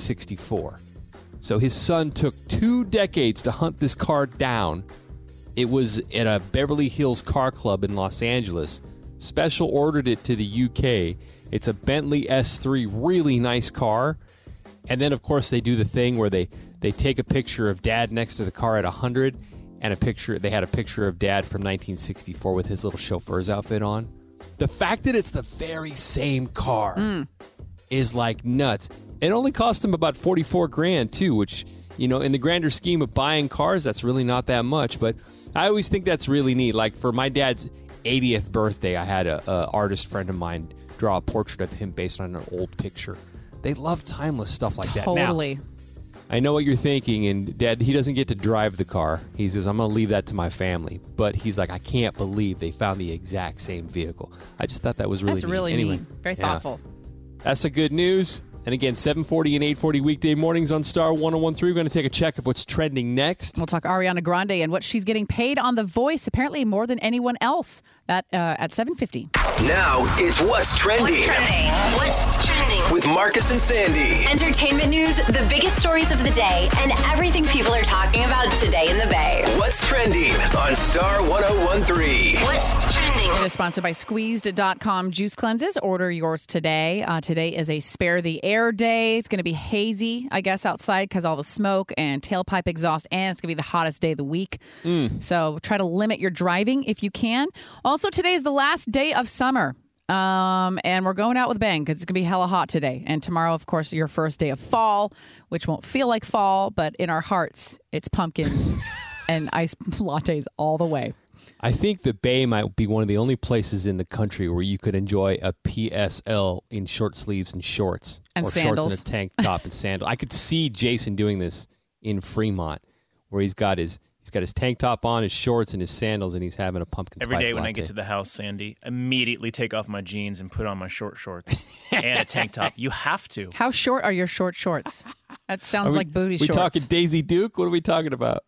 1964. So his son took 2 decades to hunt this car down. It was at a Beverly Hills car club in Los Angeles. Special ordered it to the UK. It's a Bentley S3, really nice car. And then, of course, they do the thing where they take a picture of Dad next to the car at 100, and they had a picture of Dad from 1964 with his little chauffeur's outfit on. The fact that it's the very same car is like nuts. It only cost him about $44,000 too, which, you know, in the grander scheme of buying cars, that's really not that much. But I always think that's really neat. Like for my dad's 80th birthday, I had a artist friend of mine draw a portrait of him based on an old picture. They love timeless stuff like that. Totally. Now, I know what you're thinking, and Dad, he doesn't get to drive the car. He says, I'm going to leave that to my family. But he's like, I can't believe they found the exact same vehicle. I just thought that was really neat. That's really anyway, neat. Very thoughtful. That's the good news. And again, 7:40 and 8:40 weekday mornings on Star 101.3. We're going to take a check of what's trending next. We'll talk Ariana Grande and what she's getting paid on The Voice, apparently more than anyone else. That at 7:50. Now it's What's Trending. What's trending? What's trending? With Marcus and Sandy. Entertainment news, the biggest stories of the day, and everything people are talking about today in the Bay. What's Trending on Star 101.3. What's trending? It is sponsored by Squeezed.com Juice Cleanses. Order yours today. Today is a Spare the Air day. It's going to be hazy, I guess, outside because all the smoke and tailpipe exhaust, and it's going to be the hottest day of the week. So try to limit your driving if you can. Also, today is the last day of summer. And we're going out with a bang because it's going to be hella hot today. And tomorrow, of course, your first day of fall, which won't feel like fall, but in our hearts, it's pumpkins and ice lattes all the way. I think the Bay might be one of the only places in the country where you could enjoy a PSL in short sleeves and shorts. And or sandals. Shorts and a tank top and sandals. I could see Jason doing this in Fremont, where he's got his tank top on, his shorts, and his sandals, and he's having a pumpkin spice Every day when latte. I get to the house, Sandy, immediately take off my jeans and put on my short shorts and a tank top. You have to. How short are your short shorts? That sounds like booty we shorts. talking Daisy Duke? What are we talking about?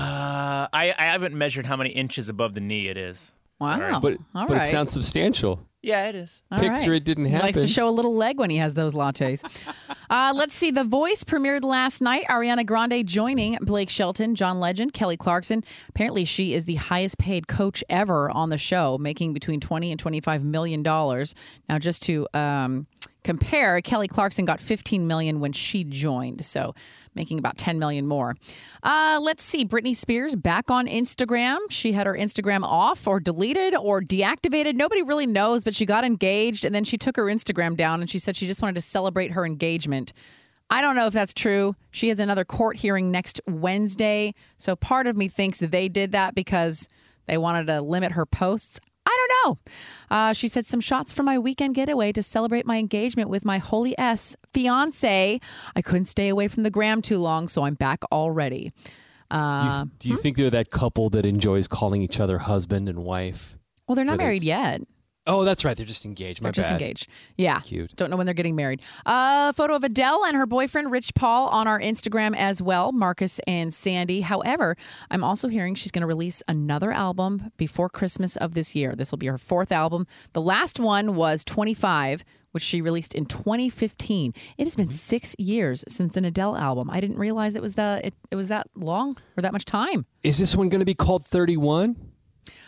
I haven't measured how many inches above the knee it is. Wow. Sorry. But All it right. sounds substantial. Yeah, it is. All Picture right. it didn't He likes happen. to show a little leg when he has those lattes. Let's see. The Voice premiered last night. Ariana Grande joining Blake Shelton, John Legend, Kelly Clarkson. Apparently, she is the highest paid coach ever on the show, making between $20 and $25 million. Now, just to compare, Kelly Clarkson got $15 million when she joined, so making about $10 million more. Let's see. Britney Spears back on Instagram. She had her Instagram off or deleted or deactivated. Nobody really knows, but she got engaged, and then she took her Instagram down, and she said she just wanted to celebrate her engagement. I don't know if that's true. She has another court hearing next Wednesday, so part of me thinks that they did that because they wanted to limit her posts. I don't know. She said, some shots from my weekend getaway to celebrate my engagement with my holy S fiance. I couldn't stay away from the gram too long, so I'm back already. Do you think they're that couple that enjoys calling each other husband and wife? Well, they're not Whether married yet. Oh, that's right. They're just engaged. They're just engaged. Yeah. Cute. Don't know when they're getting married. Photo of Adele and her boyfriend, Rich Paul, on our Instagram as well, Marcus and Sandy. However, I'm also hearing she's going to release another album before Christmas of this year. This will be her 4th album. The last one was 25, which she released in 2015. It has been 6 years since an Adele album. I didn't realize it was that long or that much time. Is this one going to be called 31?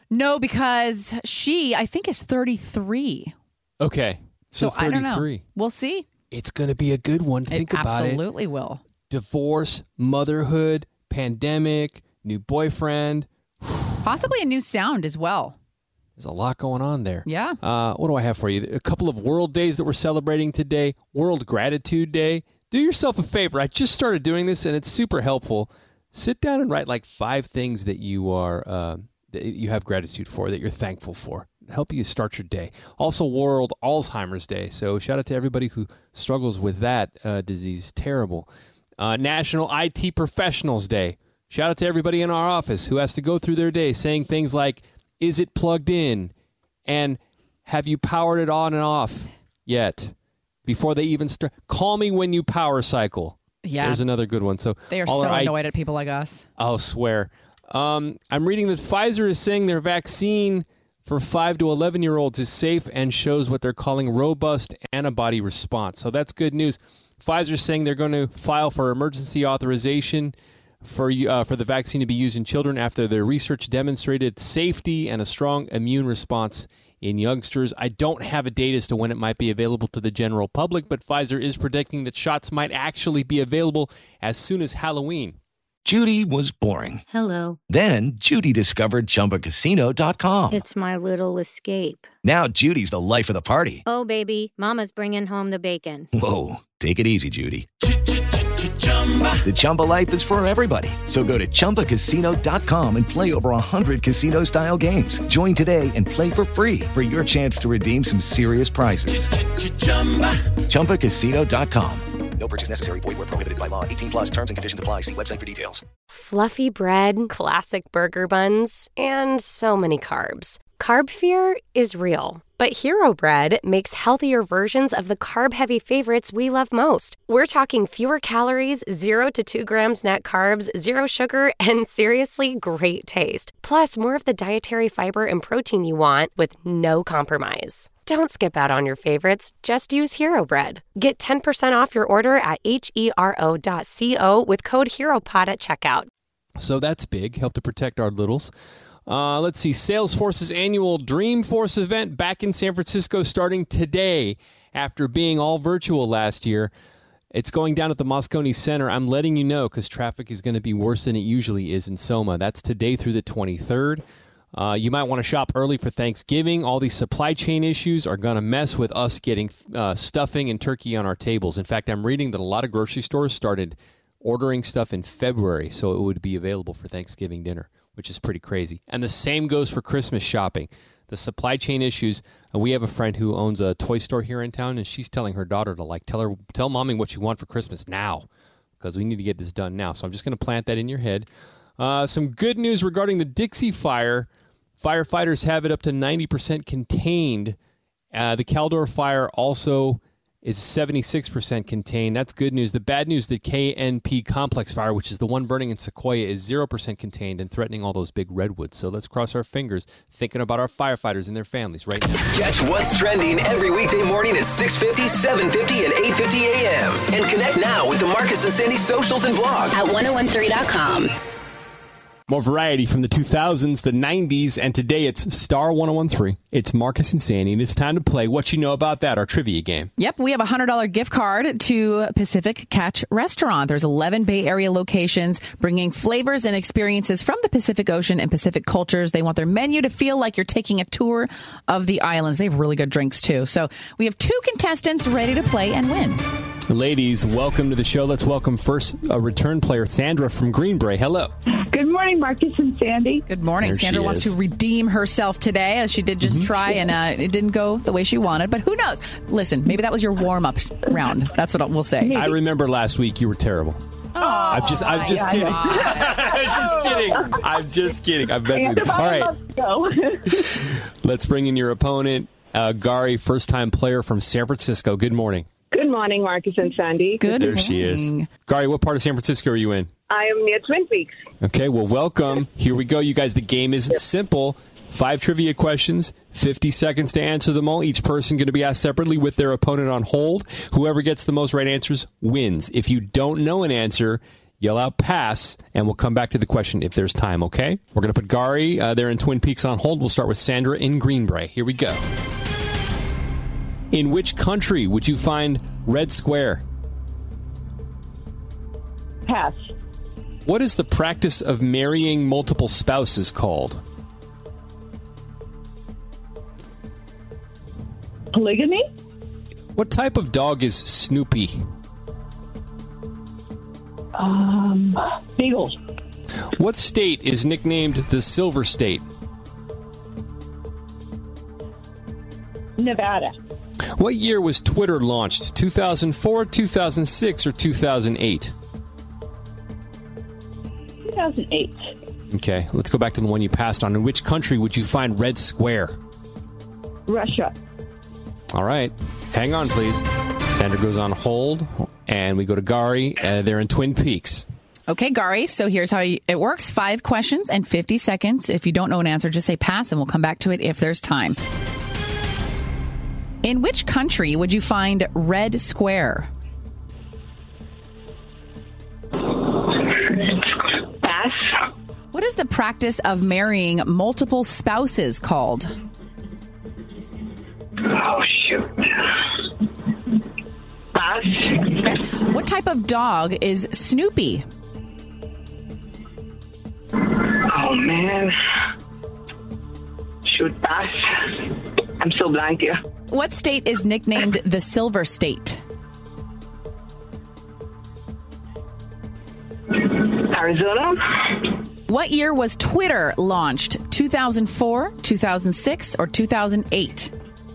No, because she, I think, is 33. Okay. So 33. I don't know. We'll see. It's going to be a good one. Think about it. Absolutely will. Divorce, motherhood, pandemic, new boyfriend. Possibly a new sound as well. There's a lot going on there. Yeah. What do I have for you? A couple of world days that we're celebrating today. World Gratitude Day. Do yourself a favor. I just started doing this, and it's super helpful. Sit down and write like 5 things that you are that you have gratitude for, that you're thankful for. Help you start your day. Also, World Alzheimer's Day. So shout out to everybody who struggles with that disease. Terrible. National IT Professionals Day. Shout out to everybody in our office who has to go through their day saying things like, is it plugged in? And have you powered it on and off yet? Before they even start. Call me when you power cycle. Yeah. There's another good one. So they are so annoyed at people like us. I'll swear. I'm reading that Pfizer is saying their vaccine for 5 to 11-year-olds is safe and shows what they're calling robust antibody response. So that's good news. Pfizer's saying they're going to file for emergency authorization for the vaccine to be used in children after their research demonstrated safety and a strong immune response in youngsters. I don't have a date as to when it might be available to the general public, but Pfizer is predicting that shots might actually be available as soon as Halloween. Judy was boring. Hello. Then Judy discovered ChumbaCasino.com. It's my little escape. Now Judy's the life of the party. Oh, baby, mama's bringing home the bacon. Whoa, take it easy, Judy. The Chumba life is for everybody. So go to ChumbaCasino.com and play over 100 casino-style games. Join today and play for free for your chance to redeem some serious prizes. ChumbaCasino.com. No purchase necessary. Void where prohibited by law. 18 plus terms and conditions apply. See website for details. Fluffy bread, classic burger buns, and so many carbs. Carb fear is real. But Hero Bread makes healthier versions of the carb-heavy favorites we love most. We're talking fewer calories, 0 to 2 grams net carbs, 0 sugar, and seriously great taste. Plus, more of the dietary fiber and protein you want with no compromise. Don't skip out on your favorites. Just use Hero Bread. Get 10% off your order at hero.co with code HEROPOD at checkout. So that's big. Help to protect our littles. Let's see. Salesforce's annual Dreamforce event back in San Francisco starting today after being all virtual last year. It's going down at the Moscone Center. I'm letting you know because traffic is going to be worse than it usually is in Soma. That's today through the 23rd. You might want to shop early for Thanksgiving. All these supply chain issues are going to mess with us getting stuffing and turkey on our tables. In fact, I'm reading that a lot of grocery stores started ordering stuff in February so it would be available for Thanksgiving dinner, which is pretty crazy. And the same goes for Christmas shopping. The supply chain issues. We have a friend who owns a toy store here in town, and she's telling her daughter to tell mommy what you want for Christmas now, because we need to get this done now. So I'm just going to plant that in your head. Some good news regarding the Dixie Fire. Firefighters have it up to 90% contained. The Caldor Fire also is 76% contained. That's good news. The bad news, the KNP Complex Fire, which is the one burning in Sequoia, is 0% contained and threatening all those big redwoods. So let's cross our fingers, thinking about our firefighters and their families right now. Catch what's trending every weekday morning at 6:50, 7:50, and 8:50 a.m. And connect now with the Marcus and Sandy socials and blog at 1013.com. More variety from the 2000s, the 90s, and today it's Star 1013. It's Marcus and Sandy, and it's time to play What You Know About That, our trivia game. Yep, we have a $100 gift card to Pacific Catch Restaurant. There's 11 Bay Area locations bringing flavors and experiences from the Pacific Ocean and Pacific cultures. They want their menu to feel like you're taking a tour of the islands. They have really good drinks, too. So we have 2 contestants ready to play and win. Ladies, welcome to the show. Let's welcome first a return player, Sandra from Greenbrae. Hello. Good morning, Marcus and Sandy. Good morning. There Sandra wants to redeem herself today, as she did just try, and it didn't go the way she wanted. But who knows? Listen, maybe that was your warm-up round. That's what we'll say. I remember last week you were terrible. Oh, I'm just kidding. I'm just kidding. I'm messing with you. All right. Let's bring in your opponent, Gary, first-time player from San Francisco. Good morning. Good morning, Marcus and Sandy. Good There morning. she is. Gary, what part of San Francisco are you in? I am near Twin Peaks. Okay, well, welcome. Here we go, you guys. The game is simple. 5 trivia questions, 50 seconds to answer them all. Each person going to be asked separately with their opponent on hold. Whoever gets the most right answers wins. If you don't know an answer, Yell out pass, and we'll come back to the question if there's time, okay? We're going to put Gary there in Twin Peaks on hold. We'll start with Sandra in Greenbrae. Here we go. In which country would you find Red Square? Pass. What is the practice of marrying multiple spouses called? Polygamy? What type of dog is Snoopy? Beagle. What state is nicknamed the Silver State? Nevada. What year was Twitter launched? 2004, 2006, or 2008? 2008. Okay, let's go back to the one you passed on. In which country would you find Red Square? Russia. All right. Hang on, please. Sandra goes on hold, and we go to Gary. They're in Twin Peaks. Okay, Gary, so here's how it works. 5 questions and 50 seconds. If you don't know an answer, just say pass, and we'll come back to it if there's time. In which country would you find Red Square? Pass. What is the practice of marrying multiple spouses called? Oh, shoot. Pass. Okay. What type of dog is Snoopy? Oh, man. Shoot, pass. I'm so blank here. What state is nicknamed the Silver State? Arizona. What year was Twitter launched? 2004, 2006, or 2008?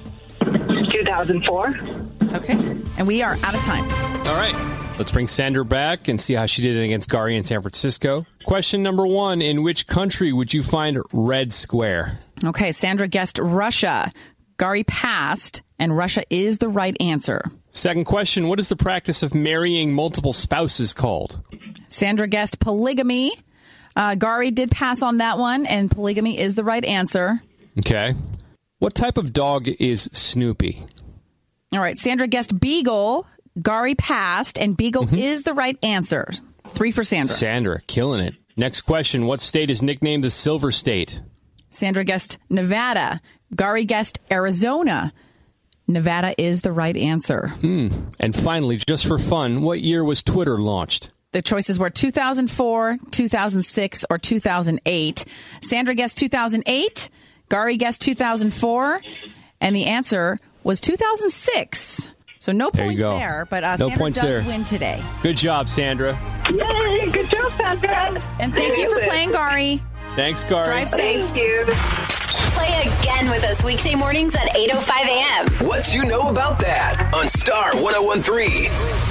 2004. Okay. And we are out of time. All right. Let's bring Sandra back and see how she did it against Gary in San Francisco. Question number 1. In which country would you find Red Square? Okay. Sandra guessed Russia. Gary passed, and Russia is the right answer. Second question. What is the practice of marrying multiple spouses called? Sandra guessed polygamy. Gary did pass on that one, and polygamy is the right answer. Okay. What type of dog is Snoopy? All right. Sandra guessed beagle. Gary passed, and beagle is the right answer. 3 for Sandra. Sandra, killing it. Next question. What state is nicknamed the Silver State? Sandra guessed Nevada. Gary guessed Arizona. Nevada is the right answer. And finally, just for fun, what year was Twitter launched? The choices were 2004, 2006, or 2008. Sandra guessed 2008. Gary guessed 2004. And the answer was 2006. So no There you points go. there, but No Sandra points does there. win today. Good job, Sandra. Yay, good job, Sandra. And thank you for playing, Gary. Thanks, Gary. Drive safe. Thank you. Play again with us weekday mornings at 8:05 a.m. What you know about that on Star 1013.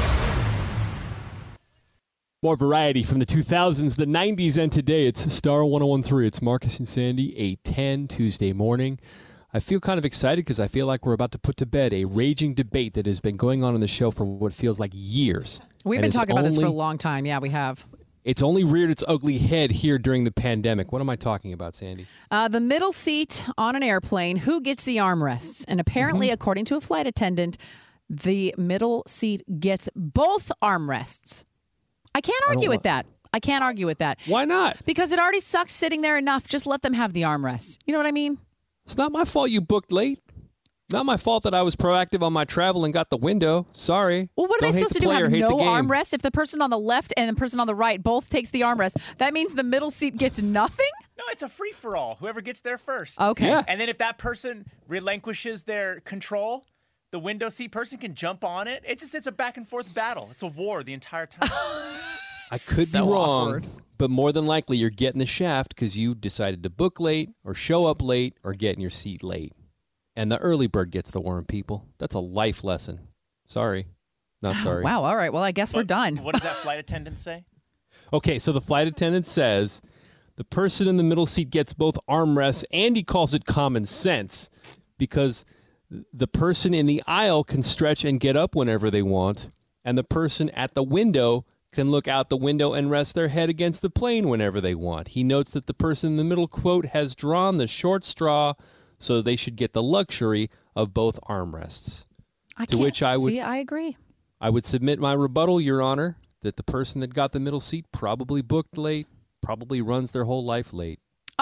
More variety from the 2000s, the 90s, and today. It's Star 1013. It's Marcus and Sandy, 8:10 Tuesday morning. I feel kind of excited because I feel like we're about to put to bed a raging debate that has been going on the show for what feels like years. We've And been it's talking about this for a only- long time. Yeah, we have. It's only reared its ugly head here during the pandemic. What am I talking about, Sandy? The middle seat on an airplane, who gets the armrests? And apparently, according to a flight attendant, the middle seat gets both armrests. I can't argue with that. I can't argue with that. Why not? Because it already sucks sitting there enough. Just let them have the armrests. You know what I mean? It's not my fault you booked late. Not my fault that I was proactive on my travel and got the window. Sorry. Well, what are Don't they hate supposed the to do? player, Have hate no the game. armrest? If the person on the left and the person on the right both takes the armrest, that means the middle seat gets nothing? No, it's a free-for-all. Whoever gets there first. Okay. Yeah. And then if that person relinquishes their control, the window seat person can jump on it. It's a back-and-forth battle. It's a war the entire time. I could So be wrong, awkward. but more than likely you're getting the shaft because you decided to book late or show up late or get in your seat late. And the early bird gets the worm, people. That's a life lesson. Sorry. Not sorry. Wow. All right. Well, I guess we're done. What does that flight attendant say? Okay, so the flight attendant says the person in the middle seat gets both armrests, and he calls it common sense because the person in the aisle can stretch and get up whenever they want, and the person at the window can look out the window and rest their head against the plane whenever they want. He notes that the person in the middle, quote, has drawn the short straw, so they should get the luxury of both armrests. I To which I would I agree. submit my rebuttal, Your Honor. that the person that got the middle seat probably booked late, probably runs their whole life late.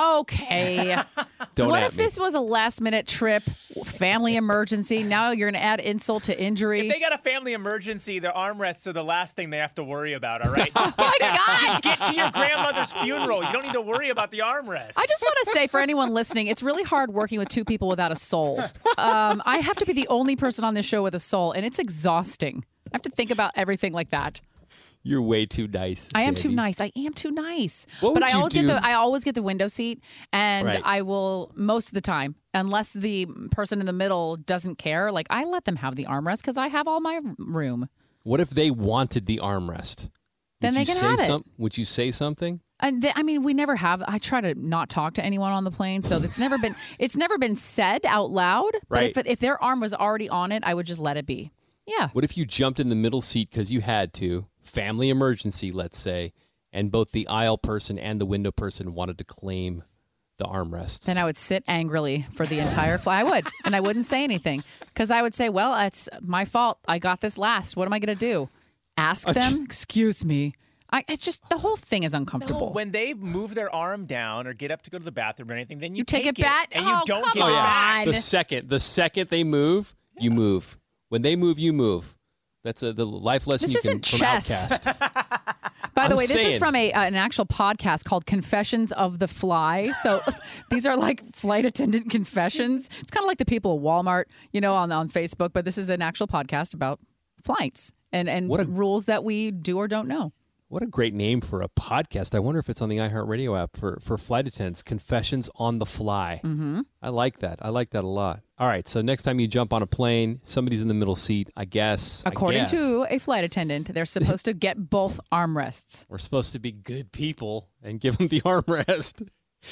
Okay. Don't What at if me. this was a last-minute trip, family emergency? Now you're going to add insult to injury. If they got a family emergency, their armrests are the last thing they have to worry about, all right? Oh, my God. Get to your grandmother's funeral. You don't need to worry about the armrest. I just want to say, for anyone listening, it's really hard working with two people without a soul. I have to be the only person on this show with a soul, and it's exhausting. I have to think about everything like that. You're way too nice. I am Sandy. too nice. I am too nice. What But would I you always do? I always get the window seat, and Right. I will most of the time, unless the person in the middle doesn't care. Like I let them have the armrest because I have all my room. What if they wanted the armrest? Then they Would you can say have it. Would you say something? And I mean, we never have. I try to not talk to anyone on the plane, so it's never been said out loud. Right. But if their arm was already on it, I would just let it be. Yeah. What if you jumped in the middle seat because you had to, family emergency, let's say, and both the aisle person and the window person wanted to claim the armrests? Then I would sit angrily for the entire flight. I would, and I wouldn't say anything because I would say, "Well, it's my fault. I got this last. What am I going to do? Ask them? Excuse me." It's just the whole thing is uncomfortable. No, when they move their arm down or get up to go to the bathroom or anything, then you take it back? and you Oh, don't come give it back. The second they move, you move. When they move, you move. That's the life lesson This you can isn't from chess. Outcast. By the I'm way, this is saying. from an actual podcast called Confessions of the Fly. So these are like flight attendant confessions. It's kind of like the people at Walmart, on Facebook, but this is an actual podcast about flights and rules that we do or don't know. What a great name for a podcast. I wonder if it's on the iHeartRadio app for flight attendants. Confessions on the Fly. Mm-hmm. I like that. I like that a lot. All right, so next time you jump on a plane, somebody's in the middle seat, I guess. According to a flight attendant, they're supposed to get both armrests. We're supposed to be good people and give them the armrest.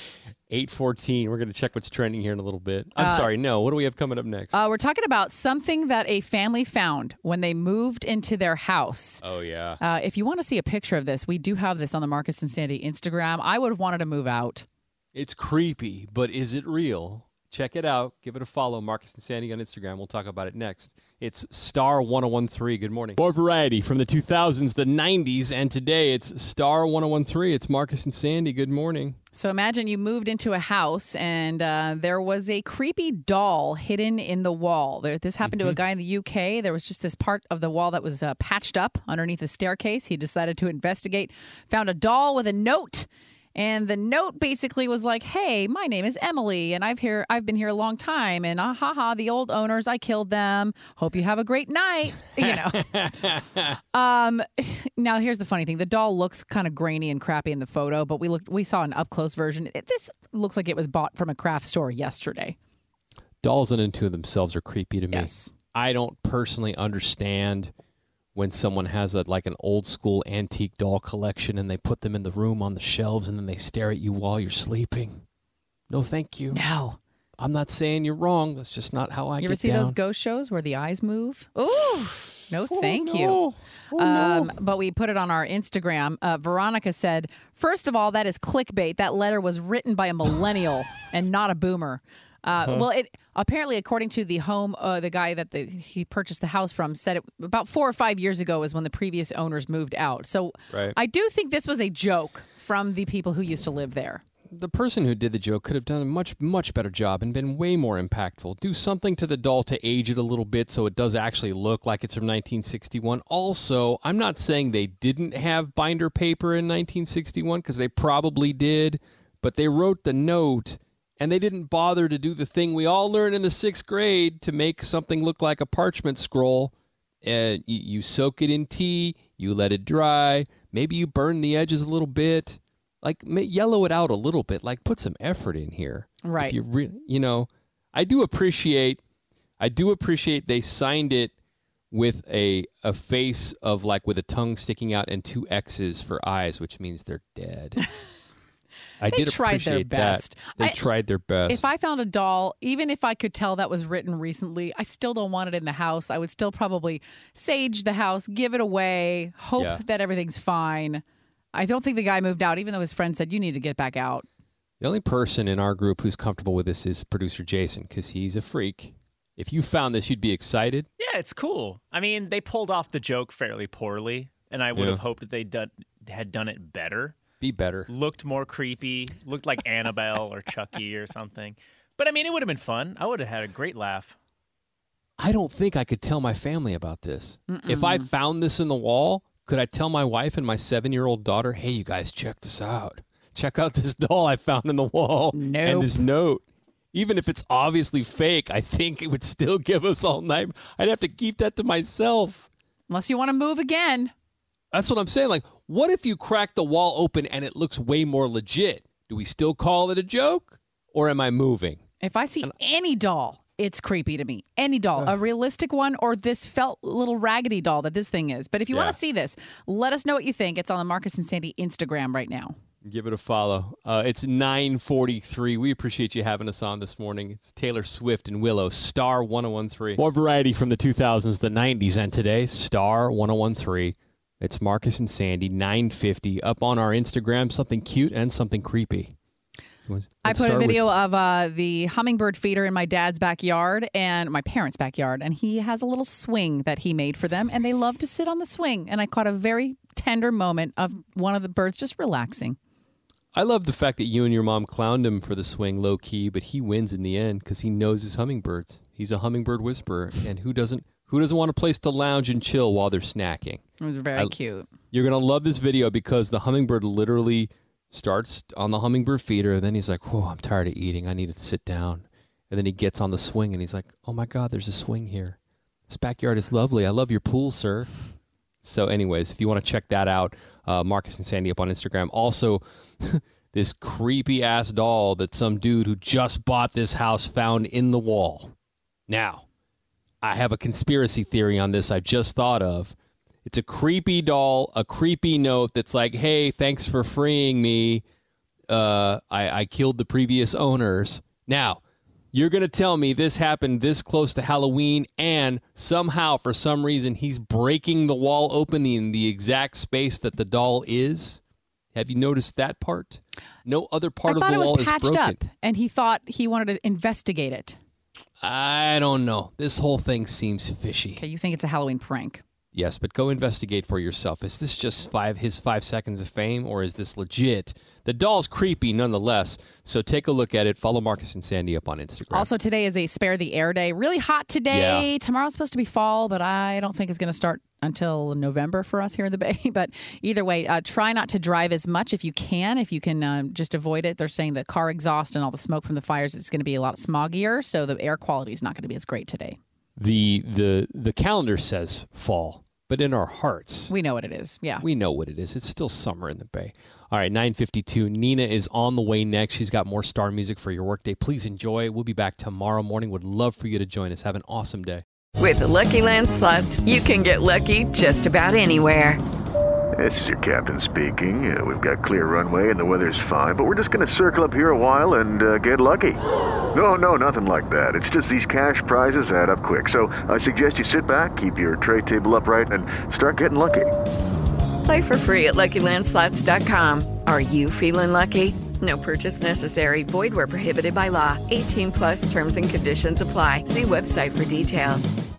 8:14. We're going to check what's trending here in a little bit. I'm sorry. No. What do we have coming up next? We're talking about something that a family found when they moved into their house. Oh, yeah. If you want to see a picture of this, we do have this on the Marcus and Sandy Instagram. I would have wanted to move out. It's creepy, but is it real? Check it out. Give it a follow. Marcus and Sandy on Instagram. We'll talk about it next. It's Star 1013. Good morning. More variety from the 2000s, the 90s, and today it's Star 1013. It's Marcus and Sandy. Good morning. So imagine you moved into a house and there was a creepy doll hidden in the wall. This happened to a guy in the UK. There was just this part of the wall that was patched up underneath a staircase. He decided to investigate, found a doll with a note. And the note basically was like, "Hey, my name is Emily, and I've been here a long time. And the old owners, I killed them. Hope you have a great night." Now here's the funny thing: the doll looks kind of grainy and crappy in the photo, but we saw an up close version. This looks like it was bought from a craft store yesterday. Dolls in and to themselves are creepy to me. Yes. I don't personally understand when someone has an old school antique doll collection and they put them in the room on the shelves and then they stare at you while you're sleeping. No, thank you. No. I'm not saying you're wrong. That's just not how I You get ever see down. those ghost shows where the eyes move? Ooh, no, thank you. Oh, no. But we put it on our Instagram. Veronica said, "First of all, that is clickbait. That letter was written by a millennial and not a boomer." Well, it apparently, according to the home, the guy that he purchased the house from said it about 4 or 5 years ago is when the previous owners moved out. So Right. I do think this was a joke from the people who used to live there. The person who did the joke could have done a much, much better job and been way more impactful. Do something to the doll to age it a little bit so it does actually look like it's from 1961. Also, I'm not saying they didn't have binder paper in 1961 because they probably did, but they wrote the note and they didn't bother to do the thing we all learned in the 6th grade to make something look like a parchment scroll. You soak it in tea, you let it dry, maybe you burn the edges a little bit. Yellow it out a little bit. Put some effort in here. Right. If you I do appreciate they signed it with a face of with a tongue sticking out and 2 X's for eyes, which means they're dead. I They did tried their appreciate best. that. They tried their best. If I found a doll, even if I could tell that was written recently, I still don't want it in the house. I would still probably sage the house, give it away, hope that everything's fine. I don't think the guy moved out, even though his friend said, "You need to get back out." The only person in our group who's comfortable with this is producer Jason, because he's a freak. If you found this, you'd be excited. Yeah, it's cool. I mean, they pulled off the joke fairly poorly. and I would have hoped that they had done it better. Be better. Looked more creepy. Looked like Annabelle or Chucky or something. But, I mean, it would have been fun. I would have had a great laugh. I don't think I could tell my family about this. Mm-mm. If I found this in the wall, could I tell my wife and my 7-year-old daughter, hey, you guys, check this out. Check out this doll I found in the wall and this note. Even if it's obviously fake, I think it would still give us all night. I'd have to keep that to myself. Unless you want to move again. That's what I'm saying. Like, what if you crack the wall open and it looks way more legit? Do we still call it a joke? Or am I moving? If I see any doll, it's creepy to me. Any doll, a realistic one or this felt little raggedy doll that this thing is. But if you want to see this, let us know what you think. It's on the Marcus and Sandy Instagram right now. Give it a follow. It's 9:43. We appreciate you having us on this morning. It's Taylor Swift and Willow, Star 101.3. More variety from the 2000s, the 90s, and today, Star 101.3. It's Marcus and Sandy, 9:50. Up on our Instagram, something cute and something creepy. I put a video of the hummingbird feeder in my dad's backyard and my parents' backyard, and he has a little swing that he made for them, and they love to sit on the swing. And I caught a very tender moment of one of the birds just relaxing. I love the fact that you and your mom clowned him for the swing low key, but he wins in the end because he knows his hummingbirds. He's a hummingbird whisperer, and who doesn't want a place to lounge and chill while they're snacking? It was very cute. You're gonna love this video because the hummingbird literally starts on the hummingbird feeder, and then he's like, "Whoa, I'm tired of eating. I need to sit down." And then he gets on the swing, and he's like, "Oh my God, there's a swing here. This backyard is lovely. I love your pool, sir." So, anyways, if you want to check that out, Marcus and Sandy up on Instagram. Also, this creepy ass doll that some dude who just bought this house found in the wall. Now, I have a conspiracy theory on this I just thought of. It's a creepy doll, a creepy note that's like, hey, thanks for freeing me. I killed the previous owners. Now, you're going to tell me this happened this close to Halloween and somehow, for some reason, he's breaking the wall open in the exact space that the doll is? Have you noticed that part? No other part of the wall is broken. I thought it was patched up, and he thought he wanted to investigate it. I don't know. This whole thing seems fishy. Okay, you think it's a Halloween prank. Yes, but go investigate for yourself. Is this just his 5 seconds of fame, or is this legit? The doll's creepy nonetheless, so take a look at it. Follow Marcus and Sandy up on Instagram. Also, today is a Spare the Air day. Really hot today. Yeah. Tomorrow's supposed to be fall, but I don't think it's going to start until November for us here in the Bay. But either way, try not to drive as much if you can. If you can just avoid it. They're saying the car exhaust and all the smoke from the fires is going to be a lot smoggier, so the air quality is not going to be as great today. The calendar says fall. But in our hearts, we know what it is. Yeah. We know what it is. It's still summer in the Bay. All right, 9:52. Nina is on the way next. She's got more star music for your workday. Please enjoy. We'll be back tomorrow morning. Would love for you to join us. Have an awesome day. With the Lucky Land Slots, you can get lucky just about anywhere. This is your captain speaking. We've got clear runway and the weather's fine, but we're just going to circle up here a while and get lucky. No, nothing like that. It's just these cash prizes add up quick. So I suggest you sit back, keep your tray table upright, and start getting lucky. Play for free at LuckyLandSlots.com. Are you feeling lucky? No purchase necessary. Void where prohibited by law. 18+ terms and conditions apply. See website for details.